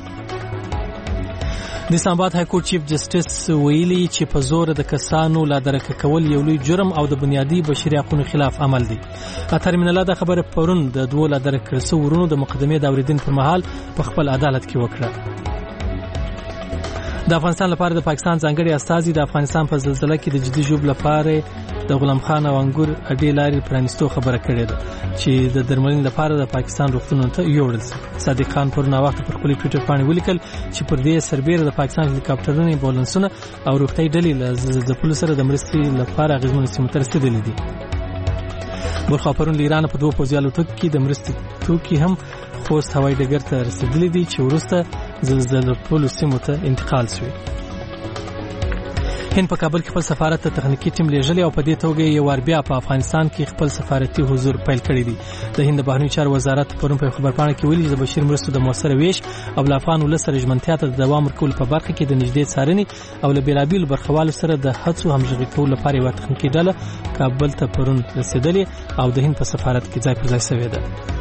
د اسلام آباد های کورټ چیف جسټس ویلي چې په زور د کسانو لا درکه کول یو لوی جرم او د بنیادی بشري حقوقو خلاف عمل دی. اتر من الله د خبره پرون د دوه لا درکه کړو ورونو د مقدمې د اوریدنې پر مهال په خپل عدالت کې وکړه. د افغانستان لپاره د پاکستان ځانګړي استازي د افغانستان په زلزلہ کې د جدي ژوب لپاره د غلام خان او انګور اډې لارې پرانستو خبره کړې ده چې د درملنې لپاره د پاکستان روغتونونو ته یوړل شي. صادق خان پر ناوخت پر خپل ټویټر باندې ولیکل چې پر دې سربېره د پاکستان هلیکاپټرونو بولنسونه او روغتي ډلې له زلزلې سره د مرستې لپاره غږونه سیمه ته رسیدلې دي. بلخوا پرون د ایران په دوه پوځي الوتکو کې د مرستې توکي هم خوست هوایي ډګر ته رسیدلې دي چې وروسته زلزلې په سیمو ته انتقال شوی. هند په کابل کې خپل سفارت ته تخنیکی ټیم لیږلی او په دې توګه یو وار بیا په افغانستان کې خپل سفارتي حضور پیل کړی دی. د هند بهرنیو چارو وزارت پرون په خبرپاڼه کې ویلي چې د بشري مرستو د موثر ویش او د افغان ولس سره ژمنتیا ته د دوام ورکولو په برخه کې د نږدې څارنې او له بېلابېلو برخوالو سره د هڅو همغږي کولو لپاره یوه تخنیکي ډله کابل ته پرون رسېدلې او د هند په سفارت کې ځای پر ځای شوې ده.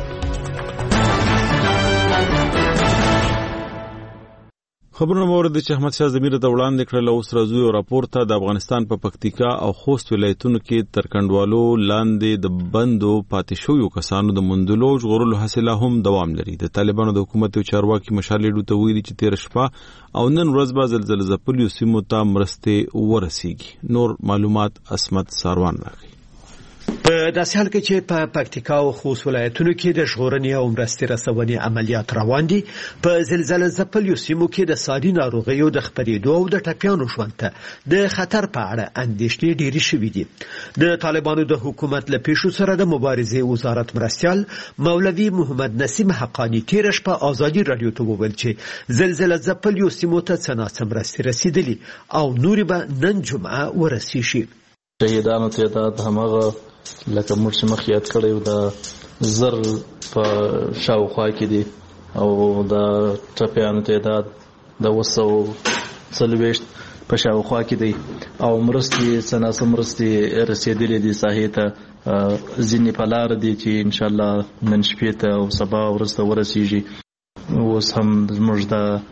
خبرونه مورد چې احمد شاه زمینه ته وړاندې کړل. اوس راځو یو راپور ته. د افغانستان په پکتیکا او خوست ولایتونو کې تر کنډوالو لاندې د بندو پاتې شویو کسانو د موندلو ژغورلو هڅې لا هم دوام لري. د طالبانو د حکومت یو چارواکي مشال لیډو ته ویلي چې تېره شپه او نن ورځ به زلزلې ځپلیو سیمو ته مرستې ورسیږي. نور معلومات اسمت ساروان راکوي. په داسې حال کې چې په پکتیکا او خوست ولایتونو کې د ژغورنې او مرستې رسونې عملیات روان دي، په زلزلې ځپلیو سیمو کې د ساري ناروغیو د خپرېدو او د ټپیانو ژوند ته د خطر په اړه اندېښنې ډېرې شوې دي. د طالبانو د حکومت له پیښو سره د مبارزې وزارت مرستیال مولوي محمد نسیم حقانی تېره شپه ازادي راډیو ته وویل چې زلزلې ځپلیو سیمو ته څه ناڅه مرستې رسېدلي او نورې به نن جمعه ورسیږي. شهیدانو تعداد همغه لکه موږ چې مخ یاد کړی د زر په شاوخوا کې دي او د ټپیانو تعداد د اوه سوه څلوېښت په شاوخوا کې دی او مرستې څه ناڅه مرستې رسېدلې دي ساحې ته. ځینې په لاره دي چې انشاءالله نن شپې ته او سبا وروسته ورسیږي. اوس هم زموږ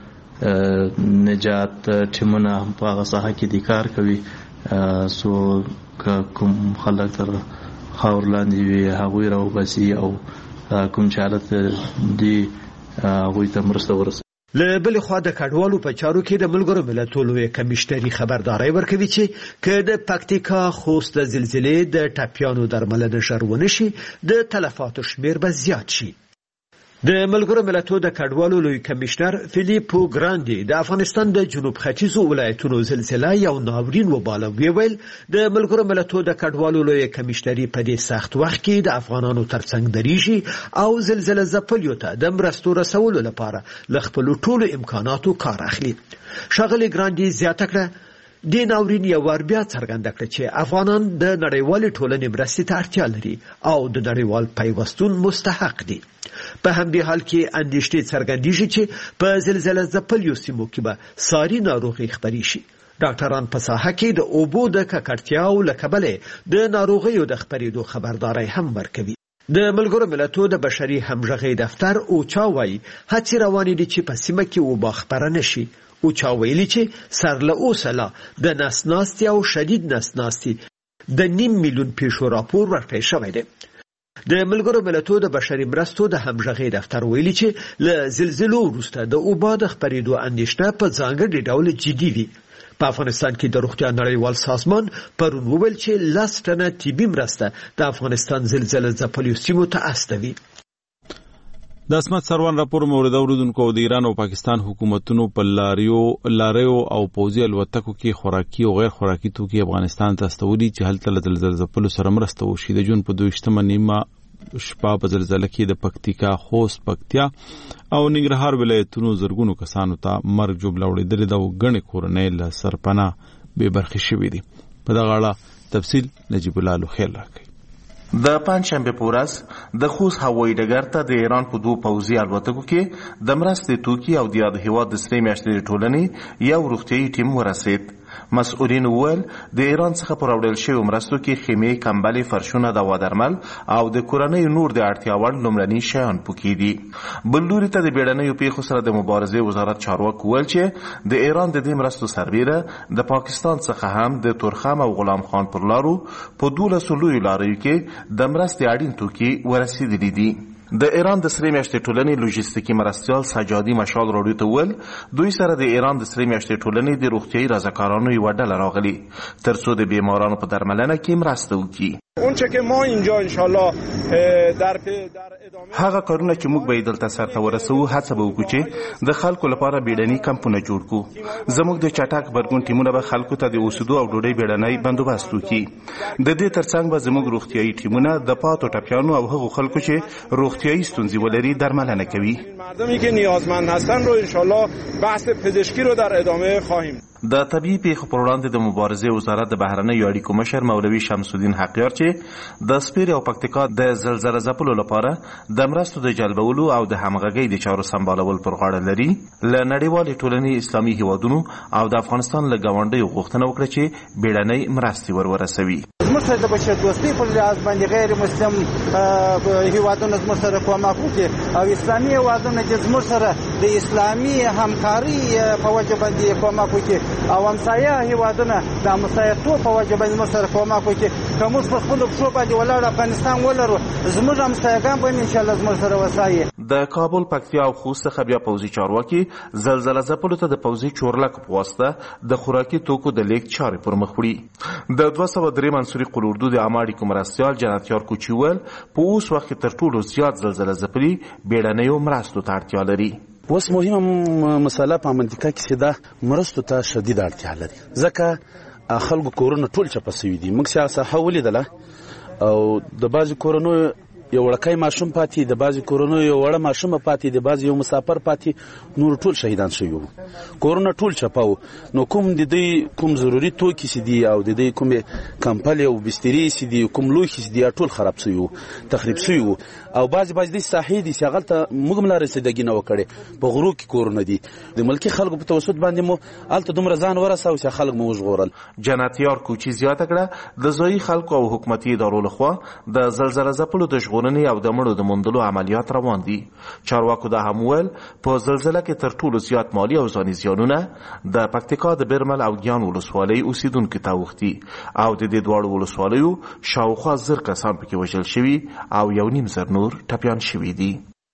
د نجات ټیمونه په هغه ساحه کې دي کار کوي. سو کوم خلک تر خاور لاندې وي هغوی راوباسي او کوم چې حالت دي هغوی ته مرسته ورسوي. له بلې خوا د کډوالو په چارو کې د ملګرو ملتونو لوی کمیشنري خبرداری ورکوي چې که د پکتیکا خوست د زلزلې د ټپیانو درملنه ژر ونه شي د تلفاتو شمیر به زیات شي. د ملګرو ملتونو د کډوالو لوی کمیشنر فیلیپو ګراندي د افغانستان د جنوب ختیځو ولایتونو زلزلې یو ناورین وباله. ویل د ملګرو ملتونو د کډوالو لوی کمیشنري په دې سخت وخت کې د افغانانو ترڅنګ دریږي او زلزلې ځپلیو ته د مرستو رسولو لپاره له خپلو ټولو امکاناتو کار اخلي. ښاغلي ګراندي زیاته کړه د ناورین یو وار بیا څرګنده کړه چې افغانان د نړیوالې ټولنې مرستې ته اړتیا لري او د نړیوال پیوستون مستحق دي. په همدې حال کې اندېښنې څرګندېږي چې په زلزلې ځپلیو سیمو کې به ساري ناروغي خپرې شي. ډاکټران په ساحه کې د اوبو د ککړتیاو له کبله د ناروغیو د خپرېدو خبرداری هم ورکوي. د ملګرو ملتونو د بشري همغږۍ دفتر اوچا وایي هڅې روانې دي چې په سیمه کې وبا خپره نه شي. اوچا ویلي چې سر له اوسه لا د نسناستي او شدید نسناستي د نیم میلیون پیښو راپور ورکړی شوی دی. د ملګرو ملتونو د بشري مرستو د همغږۍ دفتر ویلي چې له زلزلو وروسته د اوبا د خپرېدو اندېښنه په ځانګړي ډول جدي وي. په افغانستان کې د روغتیا نړیوال سازمان پرون وویل چې لس ټنه طبي مرسته د افغانستان زلزله ځپلو سیمو ته استوي. د اسمت سروان راپور مورد اوریدونکو د ایران او پاکستان حکومتونو په لاریو لاریو او پوځي الوتکو کې خوراکي او غیر خوراکي توکي افغانستان ته استولي چې هلته زلزله ځپلو سره مرسته وشي. د جون په دویشتمه نیمه شپه په زلزله کې د پکتیکا، خوست، پکتیا او ننګرهار ولایتونو زرګونو کسانو ته مرګ جوړ وړي د غنې کورنۍ له سرپناه به برخې شوې دي. په دغه اړه تفصیل نجیب الله لوخیل راکړي. د پنځشنبه په ورځ د خوست هوایي ډګر ته د ایران په دوه پوځي الوتکو کې د مرستې توکي او د یاد هیواد د سرې میاشتې ټولنې یو روغتیايي ټیم ورسید. مسؤلین وویل د ایران څخه پر راوړل شویو مرستو کې خیمې، کمبلې، فرشونه، دوا درمل او د کورنۍ نور د اړتیا وړ لومړني شیان پکې دي. بل لوري ته د بیړنیو پیښو سره د مبارزې وزارت چارواکو وویل چې د ایران د دې مرستو سربیره د پاکستان څخه هم د تورخم او غلام خان پر لارو په دولسو لویو لاریو کې د مرستې اړین توکي ورسېدلي دي. د ایران د سرې میاشتې ټولنې لوجستیکي مرستیال سجادي مشال راډیو ته وویل دوی سره د ایران د سرې میاشتې ټولنې د روغتیايي رضاکارانو یوه ډله راغلي ترڅو د بیمارانو په درملنه کې مرسته وکړي. اونچه که ما اینجا انشالله در در ادامه هغه کارونه چې موږ به دلته سرته ورسو هڅه به وکړو چې د خلکو لپاره بیړني کمپونه جوړ کړو. زموږ د چټک غبرګون ټیمونه به خلکو ته د اوسېدو او ډوډۍ بیړنی بندوبست وکړي. د دې ترڅنګ به زموږ روغتیايي ټیمونه د پاتو ټپیانو او هغو خلکو چې روغتیايي ستونزې ولري درملنه کوي. مردمی که نیازمند هستن رو انشالله بحث پزشکی رو در ادامه خواهیم. د طبي پیښو پر وړاندې د مبارزې وزارت د بهرنیو اړیکو مشر مولوي شمس الدین حقیار چې د سپیر او پکتیکا د زلزله ځپلو لپاره د مرستو د جلبولو او د همغږۍ د چارو سمبالول پر غاړه لري، له نړیوالې ټولنې اسلامي هیوادونو او د افغانستان له ګاونډیو غوښتنه وکړه چې بیړنۍ مرستې ور ورسوي. زموږ سره د بشر دوستۍ پر لحاظ باندې غیر مسلم هیوادونه زموږ سره کومک وکړي او اسلامي هیوادونه چې زموږ سره د اسلامي همکاري په وجه باندې کومک وکړي او همسایه هیوادونه د همسایه‌توب په وجه باندې زموږ سره کومک وکړي. که موږ په خپلو پښو باندې ولاړ افغانستان ولرو زموږ همسایګان به انشاءالله زموږ سره وسایي. د کابل، پکتیا او خوست څخه بیا پوځي چارواکي زلزله ځپلو ته د پوځي چورلکو په واسطه د خوراکي توکو د لیږد چارې پر مخ وړي. د دوه سوه درې منصوري قلوردو د عامه اړیکو مرستیال جنتیار کوچي وویل په اوس وخت کې تر ټولو زیات زلزله ځپلي بیړنیو مرستو ته اړتیا لري. اوس مهمه مسله په منطقه کې ده مرستو ته شدید اړتیا لري ځکه خلکو کورونه ټول چپه سوي دي. موږ سیاسه ولیدله او د بعضې کورونو یو وړکی ماشوم پاتې، د بعضې کورونو یو وړه ماشومه پاتې، د بعضې یو مسافر پاتې، نور ټول شهیدان شوي وو. کورونه ټول چپه وو. نو کوم د دوی کوم ضروري توکي چې دي او د دوی کومې کمپلې او بسترې چې دي کوم لوښي چې دي ټول خراب شوي وو، تخریب شوي وو. او بعضې بعضې داسې ساحې دي چې هغلته موږ هم لا رسېدګي نه وکړې، په غرو کې کورونه دي. د ملکي خلکو په توسط باندې مو هلته دومره ځان ورساو چې خلک مو وژغورل. جنتیار کوچي زیاته کړه د ځایي خلکو او حکومتي ادارو لخوا د زلزله ځپلو د ژغورنې او د مړو د موندلو عملیات روان دي. چارواکو دا هم وویل په زلزله کې تر ټولو زیات مالي او ځاني زیانونه د پکتیکا د برمل او ګیان ولسوالۍ اوسیدونکو ته اوښتي او د دې دواړو ولسوالیو شاوخوا زر کسان پکې وژل شوي او یو نیم زر نور ټپیان شوي دي.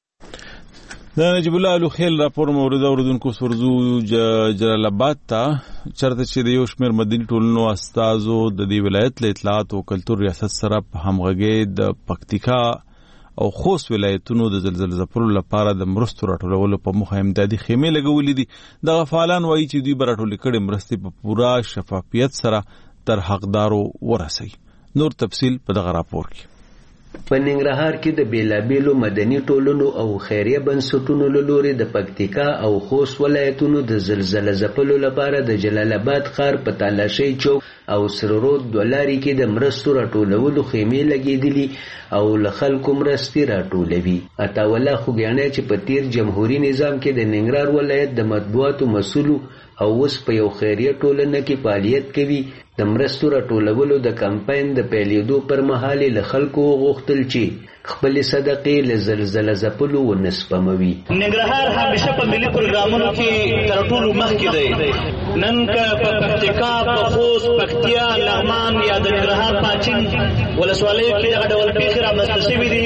د نجیب الله لوخیل راپور مورد اوریدونکو سورزو جلال آباد ته چرته چې د یو شمېر مدني ټولنو استازو د دې ولایت له اطلاعات او کلتور ریاست سره په همغږۍ د پکتیکا او خوست ولایتونو د زلزله ځپلو لپاره د مرستو راټولولو په موخه امدادي خیمې لګولې دي. دغه فعالان وایي چې دوی به راټولې کړې مرستې په پوره شفافیت سره تر حقدارو ورسوي. نور تفصیل په دغه راپور کې. په ننګرهار کې د بیلابیلو مدني ټولنو او خیریه بنسټونو له لوري د پکتیکا او خوست ولایتونو د زلزله ځپلو لپاره د جلال آباد ښار په تالاشۍ چوک او سرورود دوه لارې کې د مرستو راټولولو خیمې لګېدلي او له خلکو مرستې راټولوي. عطاالله خوږیاڼی چې په تیر جمهوري نظام کې د ننګرهار ولایت د مطبوعاتو مسؤلو او اوس په یو خیریه ټولنه کې فعالیت کوي د مرستو راټولولو د کمپاین د پیلېدو پر مهال له خلکو وغوښتل چې خپلې صدقې له زلزله ځپلو ونه سپموي. ننګرهار همیشه په ملي پروګرامونو کې تر ټولو مخکې دی. نن که په پکتیکا، په خوست، پکتیا، لغمان یا د ننګرهار پاچین ولسوالیو کې دغه ډول پېښې رامنځته شوي دي،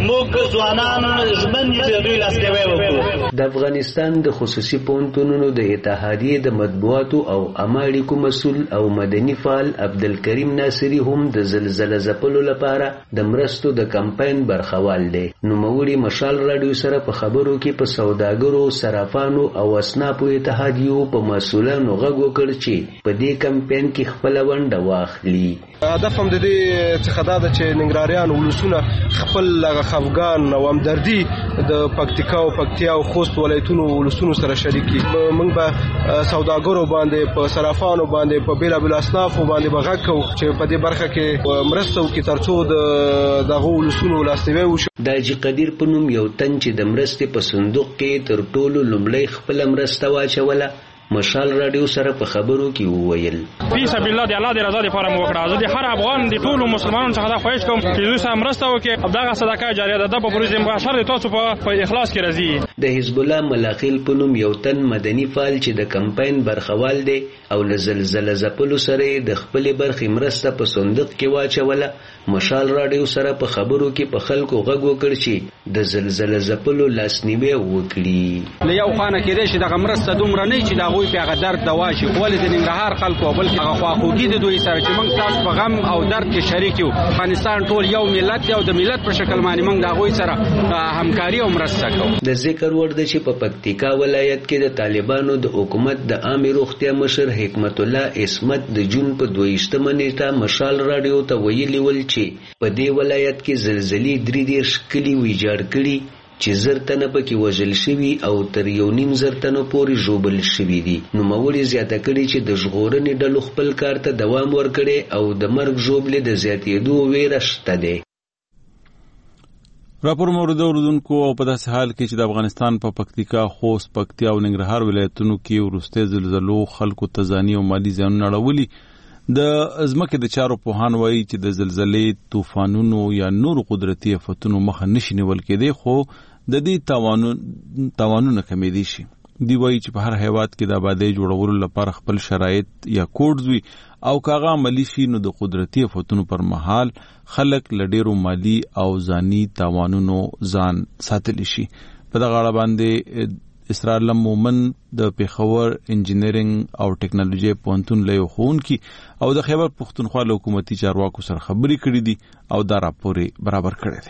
موږ ځوانان ژمن یو چې دوی لاسنیوی وکړو. د افغانستان د خصوصي پوهنتونونو د اتحادیې د مطبوعاتو او عامه اړیکو مسؤل او مدني فعال عبدالکریم ناصری هم د زلزلې ځپلو لپاره د مرستو د کمپاین برخوال دی. نوموړي مشال راډیو سره په خبرو کې په سوداګرو، صرافانو او اصنافو اتحادیو په مسؤلانو غږ وکړ چې په دې کمپاین کې خپل ونډه واخلي. هدف هم د دې څخه دا ده چې ننګرهاریان ولسونه خپل لغه خفګان او همدردي د پکتیکا او پکتیا او خوست ولایتونو ولسونو سره شریک کړي. موږ به سوداګرو باندې، په صرافانو باندې، په بیلابیلو اصنافو باندې به غږ کوو چې په دې برخه کې مرسته وکړي ترڅو د دغه ولسونو لاسنیوی وشي. د حاجي قدیر په نوم یو تن چې د مرستې په صندوق کې تر ټولو لومړی خپله مرسته واچوله مشال راډیو سره په خبرو کې وویل: فی سبیل الله د الله د رضا لپاره مو وکړه. زه د هر افغان د ټولو مسلمانانو څخه دا خواهش کوم چې دوی سره مرسته وکړي. دغه صدقه جاریه ده په پروژې مباشر د تاسو په اخلاص کې راځي. د حزب الله ملاخیل په نوم یو تن مدني فعال چې د کمپاین برخوال دی او له زلزلې ځپلو سره د خپلې برخې مرسته په صندوق کې واچوله مشال راډیو سره په خبرو کې په خلکو غږ وکړ چې د زلزلې ځپلو لاسنیوی وکړي. له یو خانه کېدای شي دغه مرسته دومره نه چې د هغوی په هغه درد دوا شي، خو ولې د ننګرهار خلکو بلکې هغه خواخوږي د دوی سره چې موږ تاسو په غم او درد کې شریک یو. افغانستان ټول یو ملت دی او د ملت په شکل باندې موږ د هغوی سره همکاري او مرسته کوو. د ذکر وړ ده چې په پکتیکا ولایت کې د طالبانو د حکومت د عامې روغتیا مشر حکمت الله اسمت د جون په دویشتمه نیټه مشال راډیو ته ویلي ول چې په دې ولایت کې زلزلې درې دېرش کلي ویجاړ کړي چې زر تنه پکې وژل شوي او تر یو نیم زر تنه پورې ژوبل شوي دي. نوموړي زیاته کړي چې د ژغورنې ډلو خپل کار ته دوام ورکړي او د مرګ ژوبلې د زیاتېدو ویره شته دی. راپور مورد اوردونکو او په داسې حال کې چې د افغانستان په پکتیکا، خوست، پکتیا او ننګرهار ولایتونو کې وروستۍ زلزلو خلکو ته ځاني او مالي زیانونه اړولي. د ځمکې د چارو پوهان وایي چې د زلزلې، طوفانونو یا نورو قدرتي آفتونو مخه نشي نیول کېدی، خو د دې تاوانونه کمیدی شي. دی وایي چې په هر هیواد کې د آبادۍ جوړولو لپاره خپل شرایط یا کوډز وي او کاغه عملی شي نو د قدرتي آفتونو پر مهال خلک له ډیرو مالی او ځاني تاوانونو ځان ساتلی شي. په دغه اړه باندې اسرار الله مومن د پیښور انجینرینګ او ټیکنالوژي پوهنتون له یو ښوونکي او د خیبر پښتونخوا له حکومتي چارواکو سره خبرې کړې دي او دا راپور برابر کړی دی.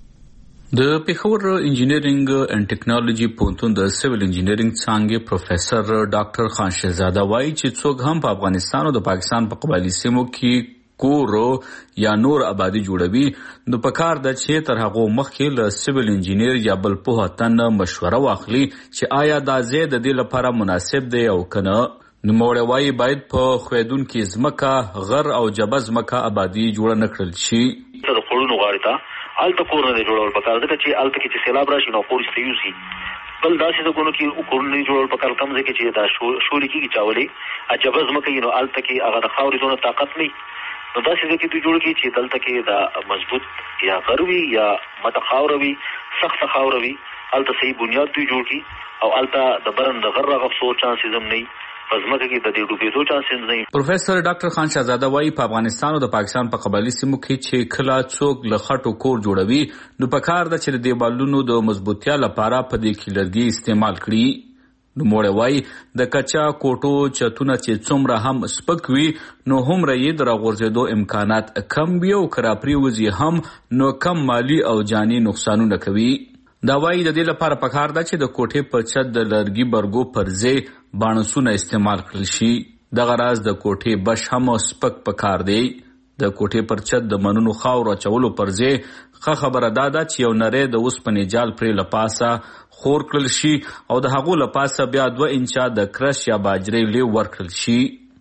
د پیښور انجینرینګ اینڈ ټیکنالوژي پوهنتون د سیویل انجینرینګ څانګې پروفیسور ډاکټر خان شهزاده وایي چې څوک هم په افغانستان او د پاکستان په قبایلی سیمو کې کورو یا نور آبادی جوړوي نو پکار د چې تر هغه مخکې له سیویل انجینیر یا بل په تن مشوره واخلي چې آیا دا ځای د دې لپاره مناسب دی او کنه. نو موږ وایي باید په خویدون کې ځمکه، غر او جبه ځمکه آبادی جوړ نه کړل شي. تر خړونو غاړه ته الته کور نه جوړول پکار دي چې الته کې چې سیلاب راشي نو کور سيوسي بل داسې د کونو کې کور نه جوړول پکار کم ځکه چې دا شولې کې چاولې اجبه ځمکه نو الته کې هغه د خاورې زونه طاقت نه نو داسې ځکه دوی جوړ کړي چې دلته کې دا مضبوط یا غروي یا متخاوروي سخت خاوروي الته صحیح بنیاد دوی جوړ کړي او الته د برن د غر غفصو چانسز هم نه پزماکه کې د دې ډوبېدو چانسز نه. پروفیسور ډاکټر خان شهزاده وایي په افغانستان او د پاکستان په قبایلی سیمو کې چې کله څوک له خټو کور جوړوي نو په کار ده چې د دیوالونو د مضبوطیا لپاره په دې کې لرګي استعمال کړي. نو موږ وایي د کچا کوټو چتونه چې څومره هم سپک وي نو هم رې د راغورځېدو امکانات کم وي او کراپری وزي هم نو کم مالی او جانی نقصانونه کوي. دا وایي د دې لپاره پکار ده چې د کوټې په چت د لرګي برګو پر ځای بانسونه استعمال کړل شي. دغه راز د کوټې بش هم سپک پکار دی. د کوټې پر چت د منونو خاور اچولو پر ځای ښه خبره دا ده چې یو نری د اوسپنې جال پرې له پاسه خور کړل شي او د هغو له پاسه بیا دوه انچه د کرش یا باجرې لیو ورکړل شي.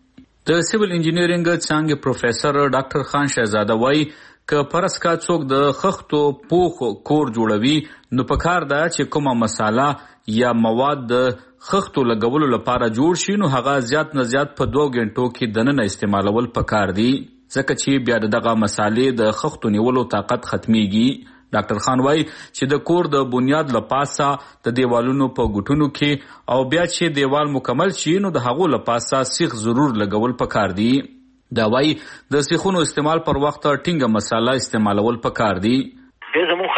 د سیویل انجینرینګ څانګې پروفیسور ډاکټر خان شهزاده وایي که پرس کا څوک د خښتو پوخ کور جوړوي نو پکار ده چې کومه مساله یا مواد د خښتو لګولو لپاره جوړ شي نو هغه زیات نه زیات په دوه غنټو کې دننه استعمالول پکار دي ځکه چې بیا دغه مسالې د خښتو نیولو طاقت ختميږي. ډاکټر خان وایي چې د کور د بنیاد لپاسه د دیوالونو په ګټونو کې او بیا چې دیوال مکمل شي نو د هغو لپاسه سیخ ضرور لګول پکار دي. دا وایي د سیخونو استعمال پر وخت ټینګه مساله استعمالول پکار دي. به زموږ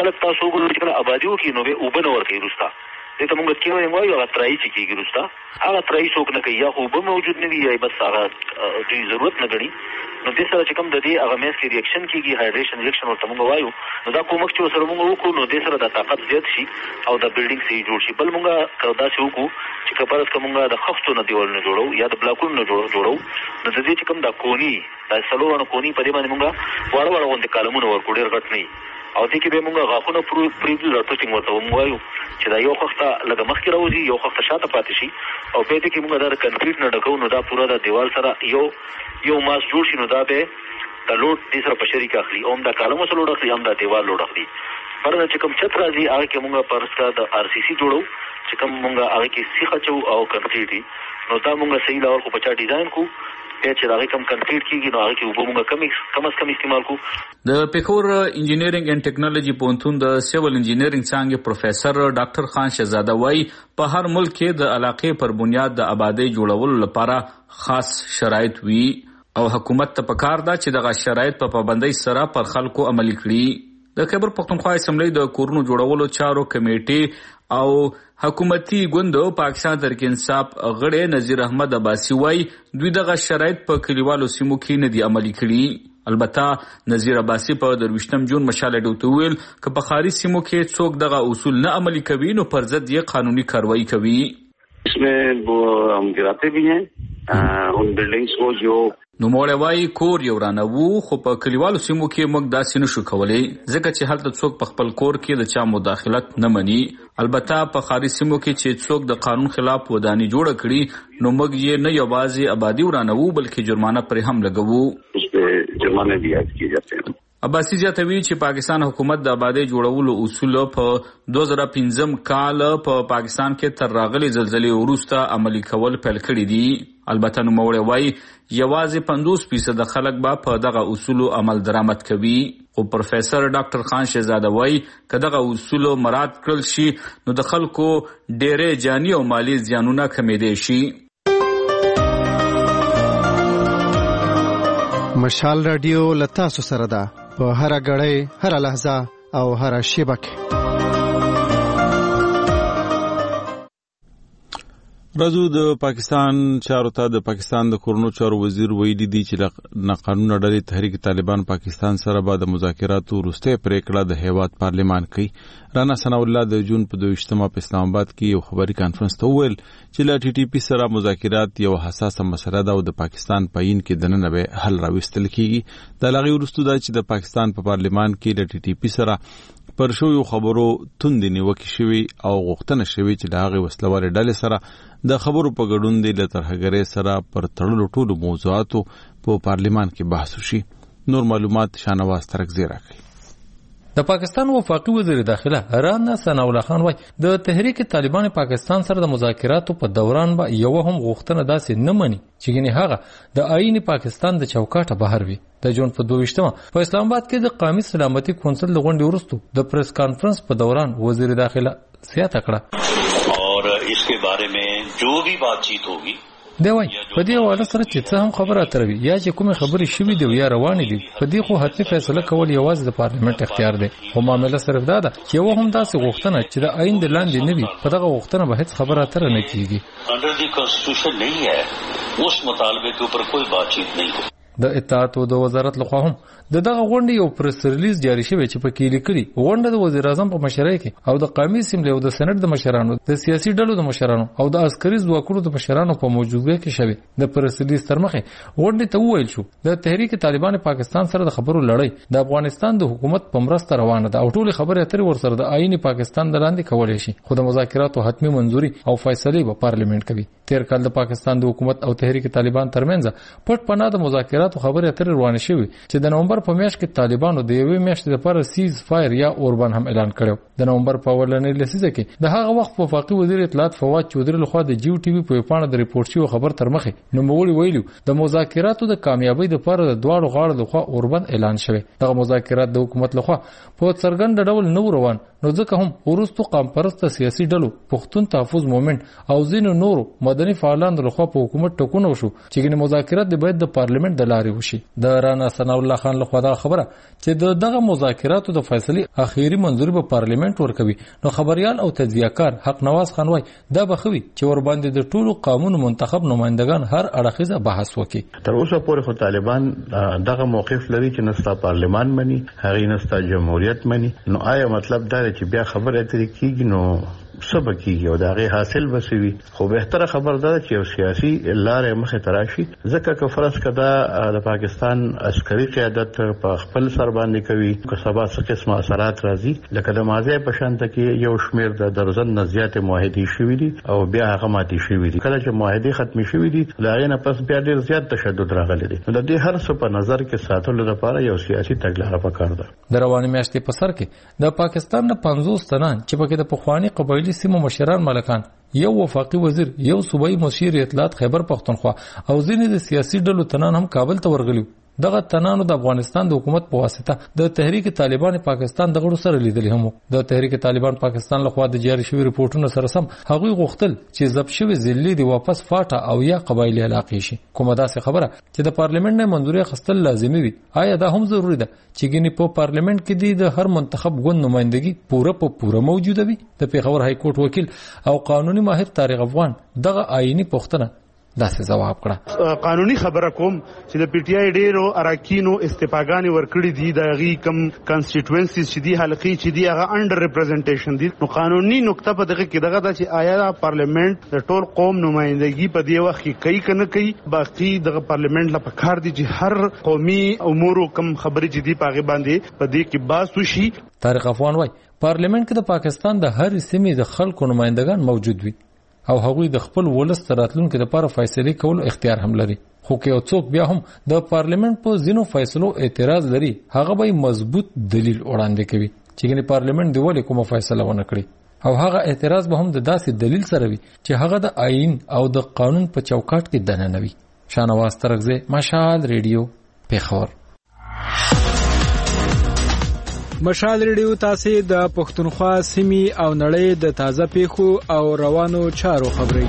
خلک تاسو وګورئ چې کله آبادي وکړي نو به اوبه نه ورکوي وروسته دې ته مونږ کېوایي وایو هغه ترایي چې کېږي وروسته هغه ترایي څوک نه کوي یا خو اوبه موجود نه وي یا بس هغه دوی ضرورت نه ګڼي نو دې سره چې کوم د دې هغه منځ کې ریاکشن کېږي هایډریشن ریاکشن ورته مونږ وایو نو دا کومک چې ورسره مونږ وکړو نو دې سره د طاقت زیات شي او د بلډینګ صحیح جوړ شي بل مونږ که داسې وکړو چې که فرض که مونږ د خښتو نه دیوال نه جوړو یا د بلاکونو نه جوړو نو د دې چې کوم دا کوني دا څلورانه کوني په دې باندې مونږ واړه واړه غوندې کالمونه ورکړو ډېر غټ نه او دې کې به مونږ غاښونه پرېږدو دا ټوچینګ ورته مونږ وایو چې دا یو خښته لږه مخکې راوځي یو خښته شاته پاتې شي او بیا دې کې مونږ دا د کنکریټ نه ډکوو نو دا پوره د دیوال سره یو یو ماس جوړ شي نو دا به دا لوډ دې سره په شریک اخلي او هم دا کالم سره لوډ اخلي هم دا دیوال لوډ اخلي فرض چې کوم چت راځي هغه کې مونږ فرض کا د آر سی سی جوړو چې کوم مونږ هغه کې سیخ اچو او کنکریټ نو دا مونږ صحیح ډول خو په چا ډیزاین کو چې هغه کم کنکریټ کیږي نو هغه کې اوبه مونږ کم کم از کم استعمال کو. د پېښور انجینرینګ اینڈ ټیکنالوژي پوهنتون د سیول انجینرینګ څانګې پروفیسر ډاکټر خان شهزاده وایي په هر ملک کې د علاقې پر بنیاد د آبادی جوړولو لپاره خاص شرایط وي او حکومت ته پکار ده چې دغه شرایط په پابندۍ سره پر خلکو عملي کړي. د خیبر پښتونخوا اسمبلی د کورونو جوړولو چارو کمیټې او حکومتي ګوند پاکستان تحریک انصاف غړي نذیر احمد عباسی وایي دوی دغه شرایط په کلیوالو سیمو کې نه دي عملي کړي. البته نذیر عباسی په درویشتم جون مشال ډوته ویل چې په خاري سیمو کې څوک دغه اصول نه عملي کوي نو پر ضد یې قانوني کاروایی کوي. इसमें वो हम गिराते भी हैं उन बिल्डिंग्स को जो نو موړی وایي کور یو رانه وو خو په کلیوالو سیمو کې موږ داسې نشو کولی ځکه چې هلته څوک په خپل کور کې د چا مداخلت نه مني. البته په خاري سیمو کې چې څوک د قانون خلاف وداني جوړه کړي نو موږ یې نه یوازې آبادي ورانه وو بلکې جرمانه پرې هم لګوو. اس پہ جرمانے بھی عائد کیے جاتے ہیں. عباسی زیاتوي چې پاکستان حکومت د آبادی جوړولو اصول په دوه زره پنځم کال په پا پاکستان کې تر راغلي زلزلې وروسته عملي کول پیل کړي دي. البته نو موړی وایي یوازې پنځوس فیصد خلک به په دغه اصولو عمل درآمد کوي. او پروفیسر ډاکټر خان شهزاده وایي که دغه اصولو مراعات کړل شي نو د خلکو ډېرې جاني او مالی زیانونه کمېدای شي. مشال رادیو لتاسو سره ده په هر غړې هر لحظه او هر شیبه کې. راځو د پاکستان چارو ته. د پاکستان د کورونو چارو وزیر ویلي دی چې نه قانون ډلې تحریک طالبان پاکستان سره به د مذاکراتو وروسته پریکړه د هیواد پارلیمان کوي. رانا ثنا الله د جون په دویشتمه په اسلام آباد کې یو خبري کانفرنس ته ویل چې لا ټي ټي پی سره مذاکرات یو حساسه مسله ده او د پاکستان پاین کې دننه به حل راوستل کیږي. د لغوی وروسته دا چې د پاکستان په پارلیمان کې د ټي ټي پی سره پر شو یو خبرو توندې نیوکې شوي او غوښتنه شوي چې د هغې وسلوالې ډلې سره د خبرو په ګډون دی له ترهګرۍ سره پر تړلو ټولو موضوعاتو په پارلیمان کې بحث وشي. نور معلومات شانواز ترکزی راکوي. د پاکستان وفاقي وزیر داخله رانا ثنا الله خان وایي د تحریک طالبان پاکستان سره د مذاکراتو په دوران به یو هم غوښتنه داسې نه مني چې ګنې هغه د آئین پاکستان د چوکاټه بهر وي. د جون په دویشتمه په اسلام آباد کې د قومي سلامتي کونسل د غونډې وروسته د پریس کانفرنس په دوران وزیر داخله زیاته کړه اور इसके बारे में जो भी बातचीत होगी دی وای په دې حواله سره چې څه هم خبره اتروي یا چې کومه خبرې شوي دي یا روانې دي په دې خو حتمي فیصله کول یوازې د پارلیمنت اختیار دی. خو معامله صرف دا ده چې یو هم داسې غوښتنه چې د آئین د لاندې نه وي په دغه غوښتنه به هیڅ خبره اتره نه کیږي. अंडर द कॉन्स्टिट्यूशन नहीं है उस मुतालबे के ऊपर कोई बातचीत नहीं हो. د اطاعت او د وزارت لخوا هم د دغه غونډې یو پریس ریلیز جاری شوی چې پکې لیکلي غونډه د وزیر اعظم په مشرۍ کې او د قومي اسمبلی او د سېنات د مشرانو د سیاسي ډلو د مشرانو او د عسکري ځواکونو د مشرانو په موجودګۍ کې شوی. د پریس ریلیز تر مخه غونډې ته وویل شو د تحریک طالبان پاکستان سره د خبرو لړۍ د افغانستان د حکومت په مرسته روانه ده او ټول خبرې اترې ورسره د آئین پاکستان د لاندې کولای شي خو د مذاکراتو حتمی منځوري او فیصله به پارلیمنت کوي. تیر کال د پاکستان د حکومت او تحریک طالبان ترمنځ پټ پناه د مذاکراتو خبرې اترې روانه شوې چې د نومبر په میاشت کې طالبانو د یوې میاشتې لپاره سیز فایر یا اوربان هم اعلان کړو. د نومبر په ولنې لسیزه کې د هغه وخت وفاقي وزیر اطلاعات فواد چودري لخوا د جیو ټي وي په پاڼه د ریپورت شو خبر تر مخه نو مولي ویلو د مذاکراتو د کامیابی لپاره د دواړو غاړو لخوا اوربند اعلان شوی دغه مذاکرات د حکومت لخوا په څرګند ډول نو روان نو ځکه هم ورستو قام پرسته سیاسي ډلو پښتون تحفظ مومنت او ځینو نورو مدني فعالان لخوا په حکومت ټکونه وشو چې ګنې مذاکرات د باید د پارلیمنت د لارې وشي د رانا ثنا الله خان لخوا دا خبره چې دغه مذاکراتو د فیصلې اخیری منظوري په پارلیمنت ورکوي نو خبريال او تجزیه‌کار حق نواز خان وای دا بخوي چې ور باندې د ټولو قانون منتخب نمائندگان هر اړخیزه بحث وکړي تر اوسه پورې خو طالبان دغه موقف لري چې نستا پارلیمان مني هغه نستا جمهوریت مني نو آیا مطلب دا چې بیا خبره اترې کیږي نو سبا کیږي او داغه حاصل بسوي خو بهتره خبر ده چې سیاسي لارې مخه تراشي ځکه که فرض کدا د پاکستان عسکري قیادت په خپل سر باندې کوي که سبا څه قسمه اثرات راځي لکه د ماضي په شان ته کې یو شمیر د درزن نزيات معاهدې شوې دي او بیا هغه ماتي شوې دي کله چې معاهدې ختمي شوې دي لاغې نه پس بیا ډیر زیات تشدد راغلی دی نو د دې هر څه په نظر کې ساتلو لپاره یو سیاسي تګلاره پکار ده د رواني میاشتې په سر کې د پاکستان نه پنځوس تنان چې پکې د پخوانی قبایلی سیمو مشران ملکان یو وفاقي وزیر یو صوبایي مشیر اطلاعات خیبر پختونخوا او ځینې د سیاسي ډلو تنان هم کابل ته ورغلي دغه تنانو د افغانستان د حکومت په واسطه د تحریک طالبان پاکستان د غړو سره لیدل هم د تحریک طالبان پاکستان لخوا د جاري شوی ریپورتونو سره سم هغوی غوښتل چې ضبط شوی ذلې دی واپس فاټا او یا قبایلی علاقې شي کومه داسې خبره چې د پارلیمنت نه منځوري خستل لازمي وي آیا دا هم ضروری ده چې ګینه په پارلیمنت کې د هر منتخب ګوند نمائندګي پوره په پوره موجوده وي د پیښور های کورټ وکیل او قانوني ماهر طارق افغان دغه آئینی پوښتنه داسې جواب کړه قانوني خبره کوم چې د پی ټی آی ډیرو اراکینو استفاګانی ورکړي دي د غي کم کانسټیټوئنسیز چې دی حلقي چې دی هغه انډر ریپرزنټیشن دي نو قانوني نقطه په دغه کې دغه د چې آیا پارلیمنت د ټول قوم نمائندګي په دی وخت کې کوي کنه کوي باقي دغه پارلیمنت لپاره کار دي چې هر قومي امور کم خبرې چې دی پاغه باندې په دې کې باس وشي طارق افغان وای پارلیمنت کې د پاکستان د هر سیمې د خلکو نمائندگان موجود وي او هغوی د خپل ولس راتلونکو لپاره فیصله کول اختیار هم لري خو که یو څوک بیا هم د پارلیمنت په ځینو فیصلو اعتراض لري هغه به مضبوط دلیل وړاندې کوي چې ګنې پارلیمنت دی ولې کومه فیصله ونه کړي او هغه اعتراض به هم د داسې دلیل سره وي چې هغه د آئین او د قانون په چوکاټ کې دننه وي شانواز ترغزه مشال ریډیو پیښور مشال ریډیو تاسو د پښتونخوا سیمې او نړۍ د تازه پیښو او روانو چارو خبري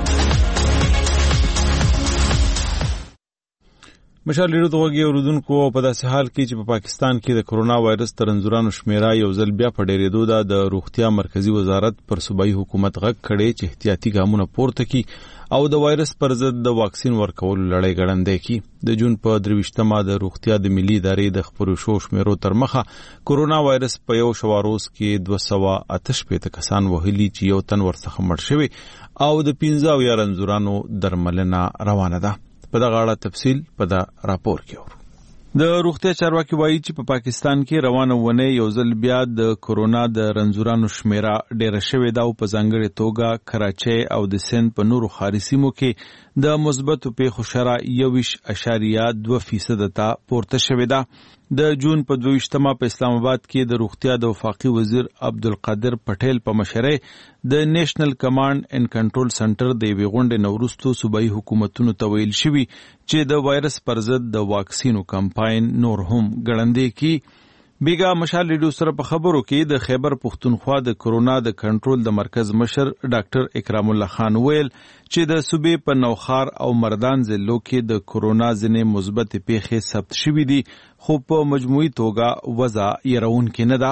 مشال ریډیو ته وګورئ اوردونکو په داسې حال کې چې په پاکستان کې د کرونا وایرس ترنځورانو شمیره یو ځل بیا په ډېرېدو ده د روغتیا مرکزی وزارت پر صوبایي حکومت غږ کړي چې احتیاطي ګامونه پورته کړي او د وایرس پر ضد د واکسین ورکولو لړۍ ګړندۍ کړي د جون په درویشتمه د روغتیا د ملي ادارې د خپرو شو شمیرو تر مخه کرونا وایرس په یو شواروز کې دوه سوه اته شپېته کسان وهلي چې یو تن ورڅخه مړ شوی او د پنځه اویا رنځورانو درملنه روانه ده په دغه اړه تفصیل په دا راپور کې اورو د روغتیا چارواکي وایي چې په پا پاکستان کې روانه ونه یو ځل بیا د کرونا د رنځورانو شمیره ډیره شوې ده او په ځانګړې توګه کراچۍ او د سند په نورو ښاري سیمو کې د مثبتو پیښو شرح یوویش اشاریه دوه فیصده ته پورته شوې ده د جون په دویشتمه په اسلام آباد کې د روغتیا د وفاقي وزیر عبدالقادر پټیل په مشرۍ د نیشنل کمانډ اینډ کنټرول سنټر د یوې غونډې نه وروسته صوبایي حکومتونو ته ویل شوي چې د وایرس پر ضد د واکسینو کمپاین نور هم ګړندی کړي بیګا مشال ریډیو سره په خبرو کې د خیبر پښتونخوا د کرونا د کنټرول د مرکز مشر ډاکټر اکرام الله خان ویل چې د صوبې په نوخار او مردان ضلعو کې د کرونا ځینې مثبت پیښې ثبت شوي دي خو په مجموعي توګه وضع یې نه ده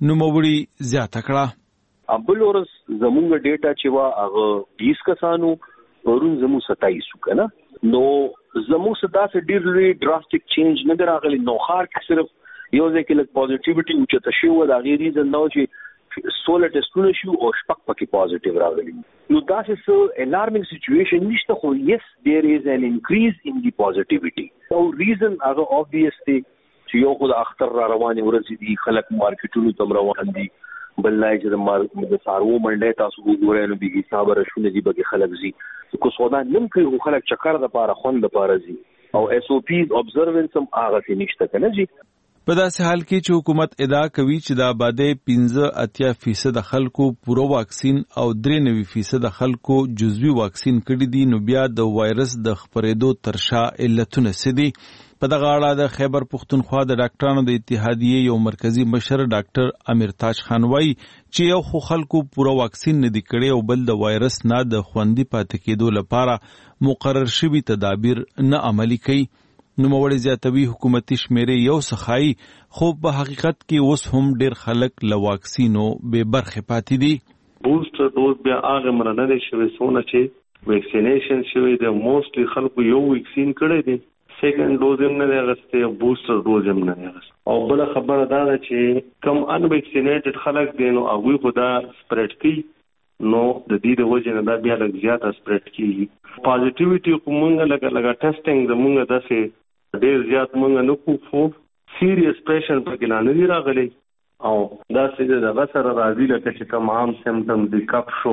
نوموړي زیاته کړه بل ورځ زمونږ ډیټا چې وا هغه بیس کسانو پرون زموږ ستایس وکنه نو زموږ ستاسو ډیر لوی ډراسټیک چینج نه دراغلی نوخار کې صرف یو ځکه لک پوزټیویټي او چې تشو د غیر ریزن نو چې سولر ټیسټونه شو او شپږ پکې پوزټیو راغلي نو دا څه الارمینګ سچويشن نشته خو یس دیر از ان انکریز ان دی پوزټیویټي او ریزن هغه obviously چې یو خو د اختر را رواني ورځي دي خلک مارکیټونو تم روان دي بل لای چې د مار د سارو منډه تاسو وګورئ نو بيګي صبر شونه دي بګي خلک زی کو سودا نم کوي خلک چکر د پاره خوند د پاره زی او اس او پیز observance هم هغه نشته کنه جی په داسې حال کې چې حکومت ادعا کوي چې د آبادۍ پنځه اتیا فیصد خلکو پوره واکسین او درې نوي فیصد خلکو جزوي واکسین کړي دي، نو بیا د وایرس د خپرېدو تر شا علتونه څه دي؟ په دغه اړه د خیبر پښتونخوا د ډاکټرانو د اتحادیې یو مرکزی مشر ډاکټر امیرتاج خان وایي چې یو خو خلکو پوره واکسین نه دي کړي او بل د وایرس نه د خوندي پاتې کېدو لپاره مقرر شوي تدابیر نه عملي کوي. نوموړی زیاتوي حکومتي شمیرې یو څخه خو په حقیقت کې اوس هم ډیر خلک له واکسینو بې برخې پاتې دي. بوستر ډوز بیا هغه مرنه دی شوی څونه چې ویکسینیشن شوی دی، موستلی خلکو یو ویکسین کړی دی، سیکنډ ډوز هم نه دی اخیستی او بوستر ډوز هم نه دی اخیستی. او بله خبره دا ده چې کم ان ویکسینیټډ خلک دی نو هغوی خو دا سپریډ کوي، نو د دې د وجې نه دا بیا لږ زیاته سپریډ کېږي. پازیټیویټي خو مونږ لکه لکه ټیسټینګ زمونږ داسې ډېر زیات مونږ نه کوو، خو سیریس پیشنټ پکې لا نه دي راغلی او داسې د دغه سره راځي لکه چې کوم عام سیمټمز دي، کپ شو،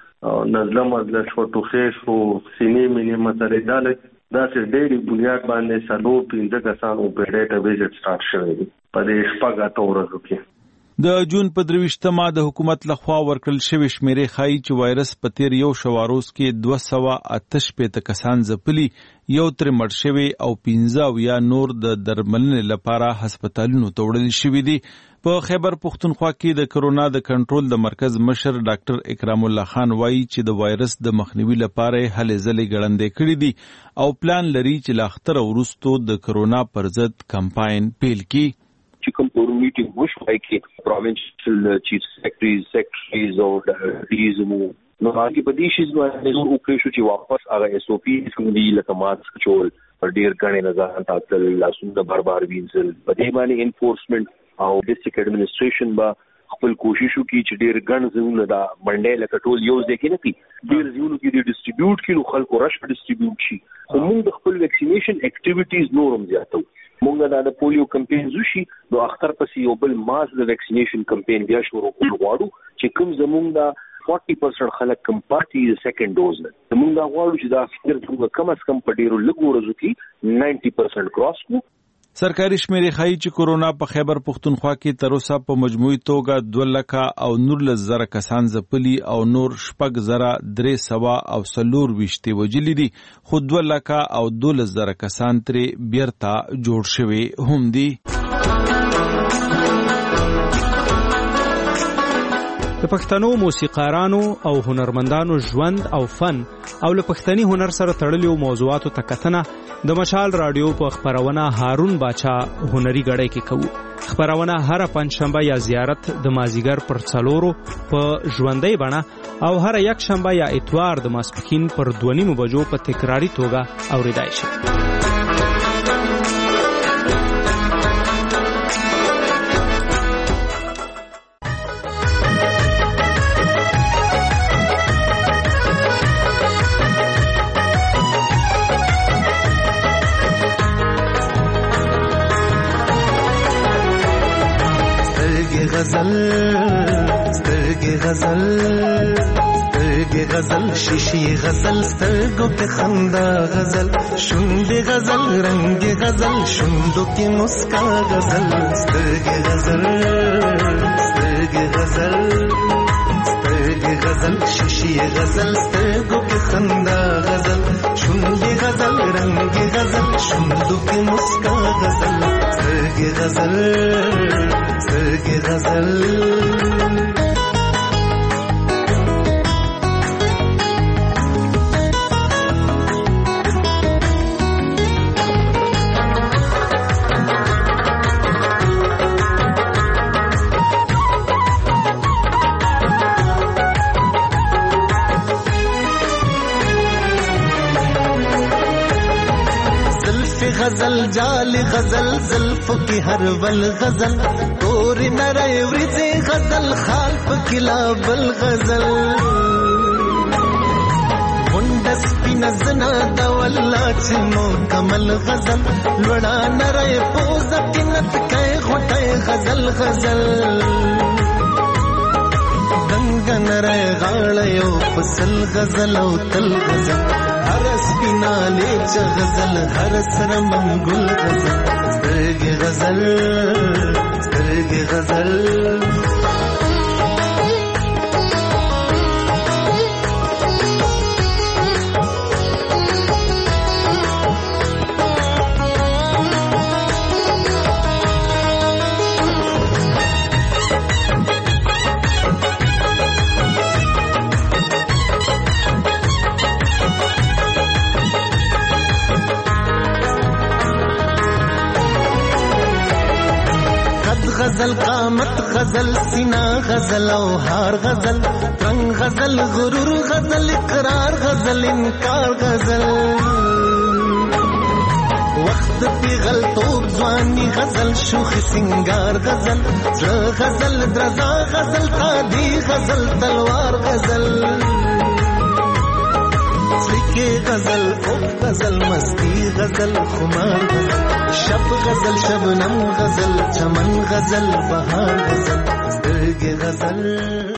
نزله مزله شو، ټوخی شو، سینې مینې مسلې، دا لږ داسې ډېرې بنیاد باندې څلور پنځه کسانو په ډېټا بیس سټارټ شوی دي په دې شپږ اتو ورځو کې. د جون په درویشتمه د حکومت لخوا ورکړل شوی شمیرې ښایي چې وایرس په تیر یو شواروز کې دوه سوه اته شپېته کسان ځپلي، یو ترې مړ شوی او پنځه اویا نور د درملنې لپاره هسپتالونو ته وړل شوي دي. په خیبر پښتونخوا کې د کرونا د کنټرول د مرکز مشر ډاکټر اکرام الله خان وایي چې د وایرس د مخنیوي لپاره هلې ځلې ګړندې کړي دي او پلان لري چې له اختره وروستو د کرونا پر ضد کمپاین پیل کړي. چې کوم پرون میټینګ وشوی کې پروینشل چیف سیکرټریز سیکرټریز او ډیز مو نو هغه په دې شي باندې نو وکړو چې واپس هغه اس او پی کوم دی لکه ماسک چول پر ډیر غنې نظر تاسو لاسونه بربار وینځل په دې باندې انفورسمنت او ډیسټریکټ اډمنستریشن با خپل کوشش وکړي چې ډیر غن زونه دا منډه لکه ټول یو ځکه نه کی ډیر زونه کې دی ډیسټریبیوټ کړي خلکو رش ډیسټریبیوټ شي. خو موږ د خپل ویکسینیشن اکټیویټیز نورم زیاتو، مونږ د پولیو کمپین زوشي نو اختر پسې یو بل ماس د ویکسینیشن کمپین بیا شروع کول غواړو چې کوم زمونږ د چالیس پرسنټ خلک کم پاتې د سیکنډ ډوز نه زمونږ دا غواړو چې دا فکر څنګه کم از کم په ډیرو لږو ورځو کې نوي پرسنټ کراس کړو. سرکاري شمیرې ښایي چې کورونا په خیبر پښتونخوا کې تر اوسه په مجموعي توګه دوه لکه او نولس زره کسان ځپلي او نور شپږ زره درې سوه او څلور ویشتې وژلي دي، خو دوه لکه او دولس زره کسان ترې بیرته جوړ شوي هم دي. د پښتنو موسیقارانو او هنرمندانو ژوند او فن او له پښتني هنر سره تړلو موضوعاتو ته کتنه د مشال رادیو په خبرونه هارون باچا هنري غړی کې کوو. خبرونه هر پنځشنبه یا زیارت د مازیګر پر څلورو په ژوندۍ بڼه او هر یک شنبه یا اتوار د ماسپښین پر دوه نیمو بجو په تکراری توګه اوریدای شي. غزل سترګې غزل سترګې غزل شیشي غزل سترګو کې خندا غزل شونډې غزل رنګ غزل شوندو کې مسکا غزل سترګې غزل سترګې غزل سترګې غزل شیشي غزل سترګو کې خندا غزل شونډې غزل رنګ غزل شوندو کې مسکا غزل سترګې غزل سترګې غزل. غزل جال غزل زلفو کی هر ول غزل تور نری ورځي غزل خال پکلا بل غزل وندس پینزنا د والله چې مو کمل غزل لوړا نری پوز پینت کای غټه غزل غزل دنګ نری غاړ یو فصل غزل او تل غزل هر هر سپیناله چ غزل هر سره منګل غزل سترګې غزل سترګې غزل غزل قامت غزل سینا غزل او هار غزل رنگ غزل غرور غزل اقرار غزل انکار غزل وخت پی غلطوب ځواني غزل شوخ سنگار غزل غزل درزا غزل قادی غزل تلوار غزل سکه غزل او غزل مستی غزل خمار غزل شب غزل شبنم غزل چمن غزل بهار غزل سترګې غزل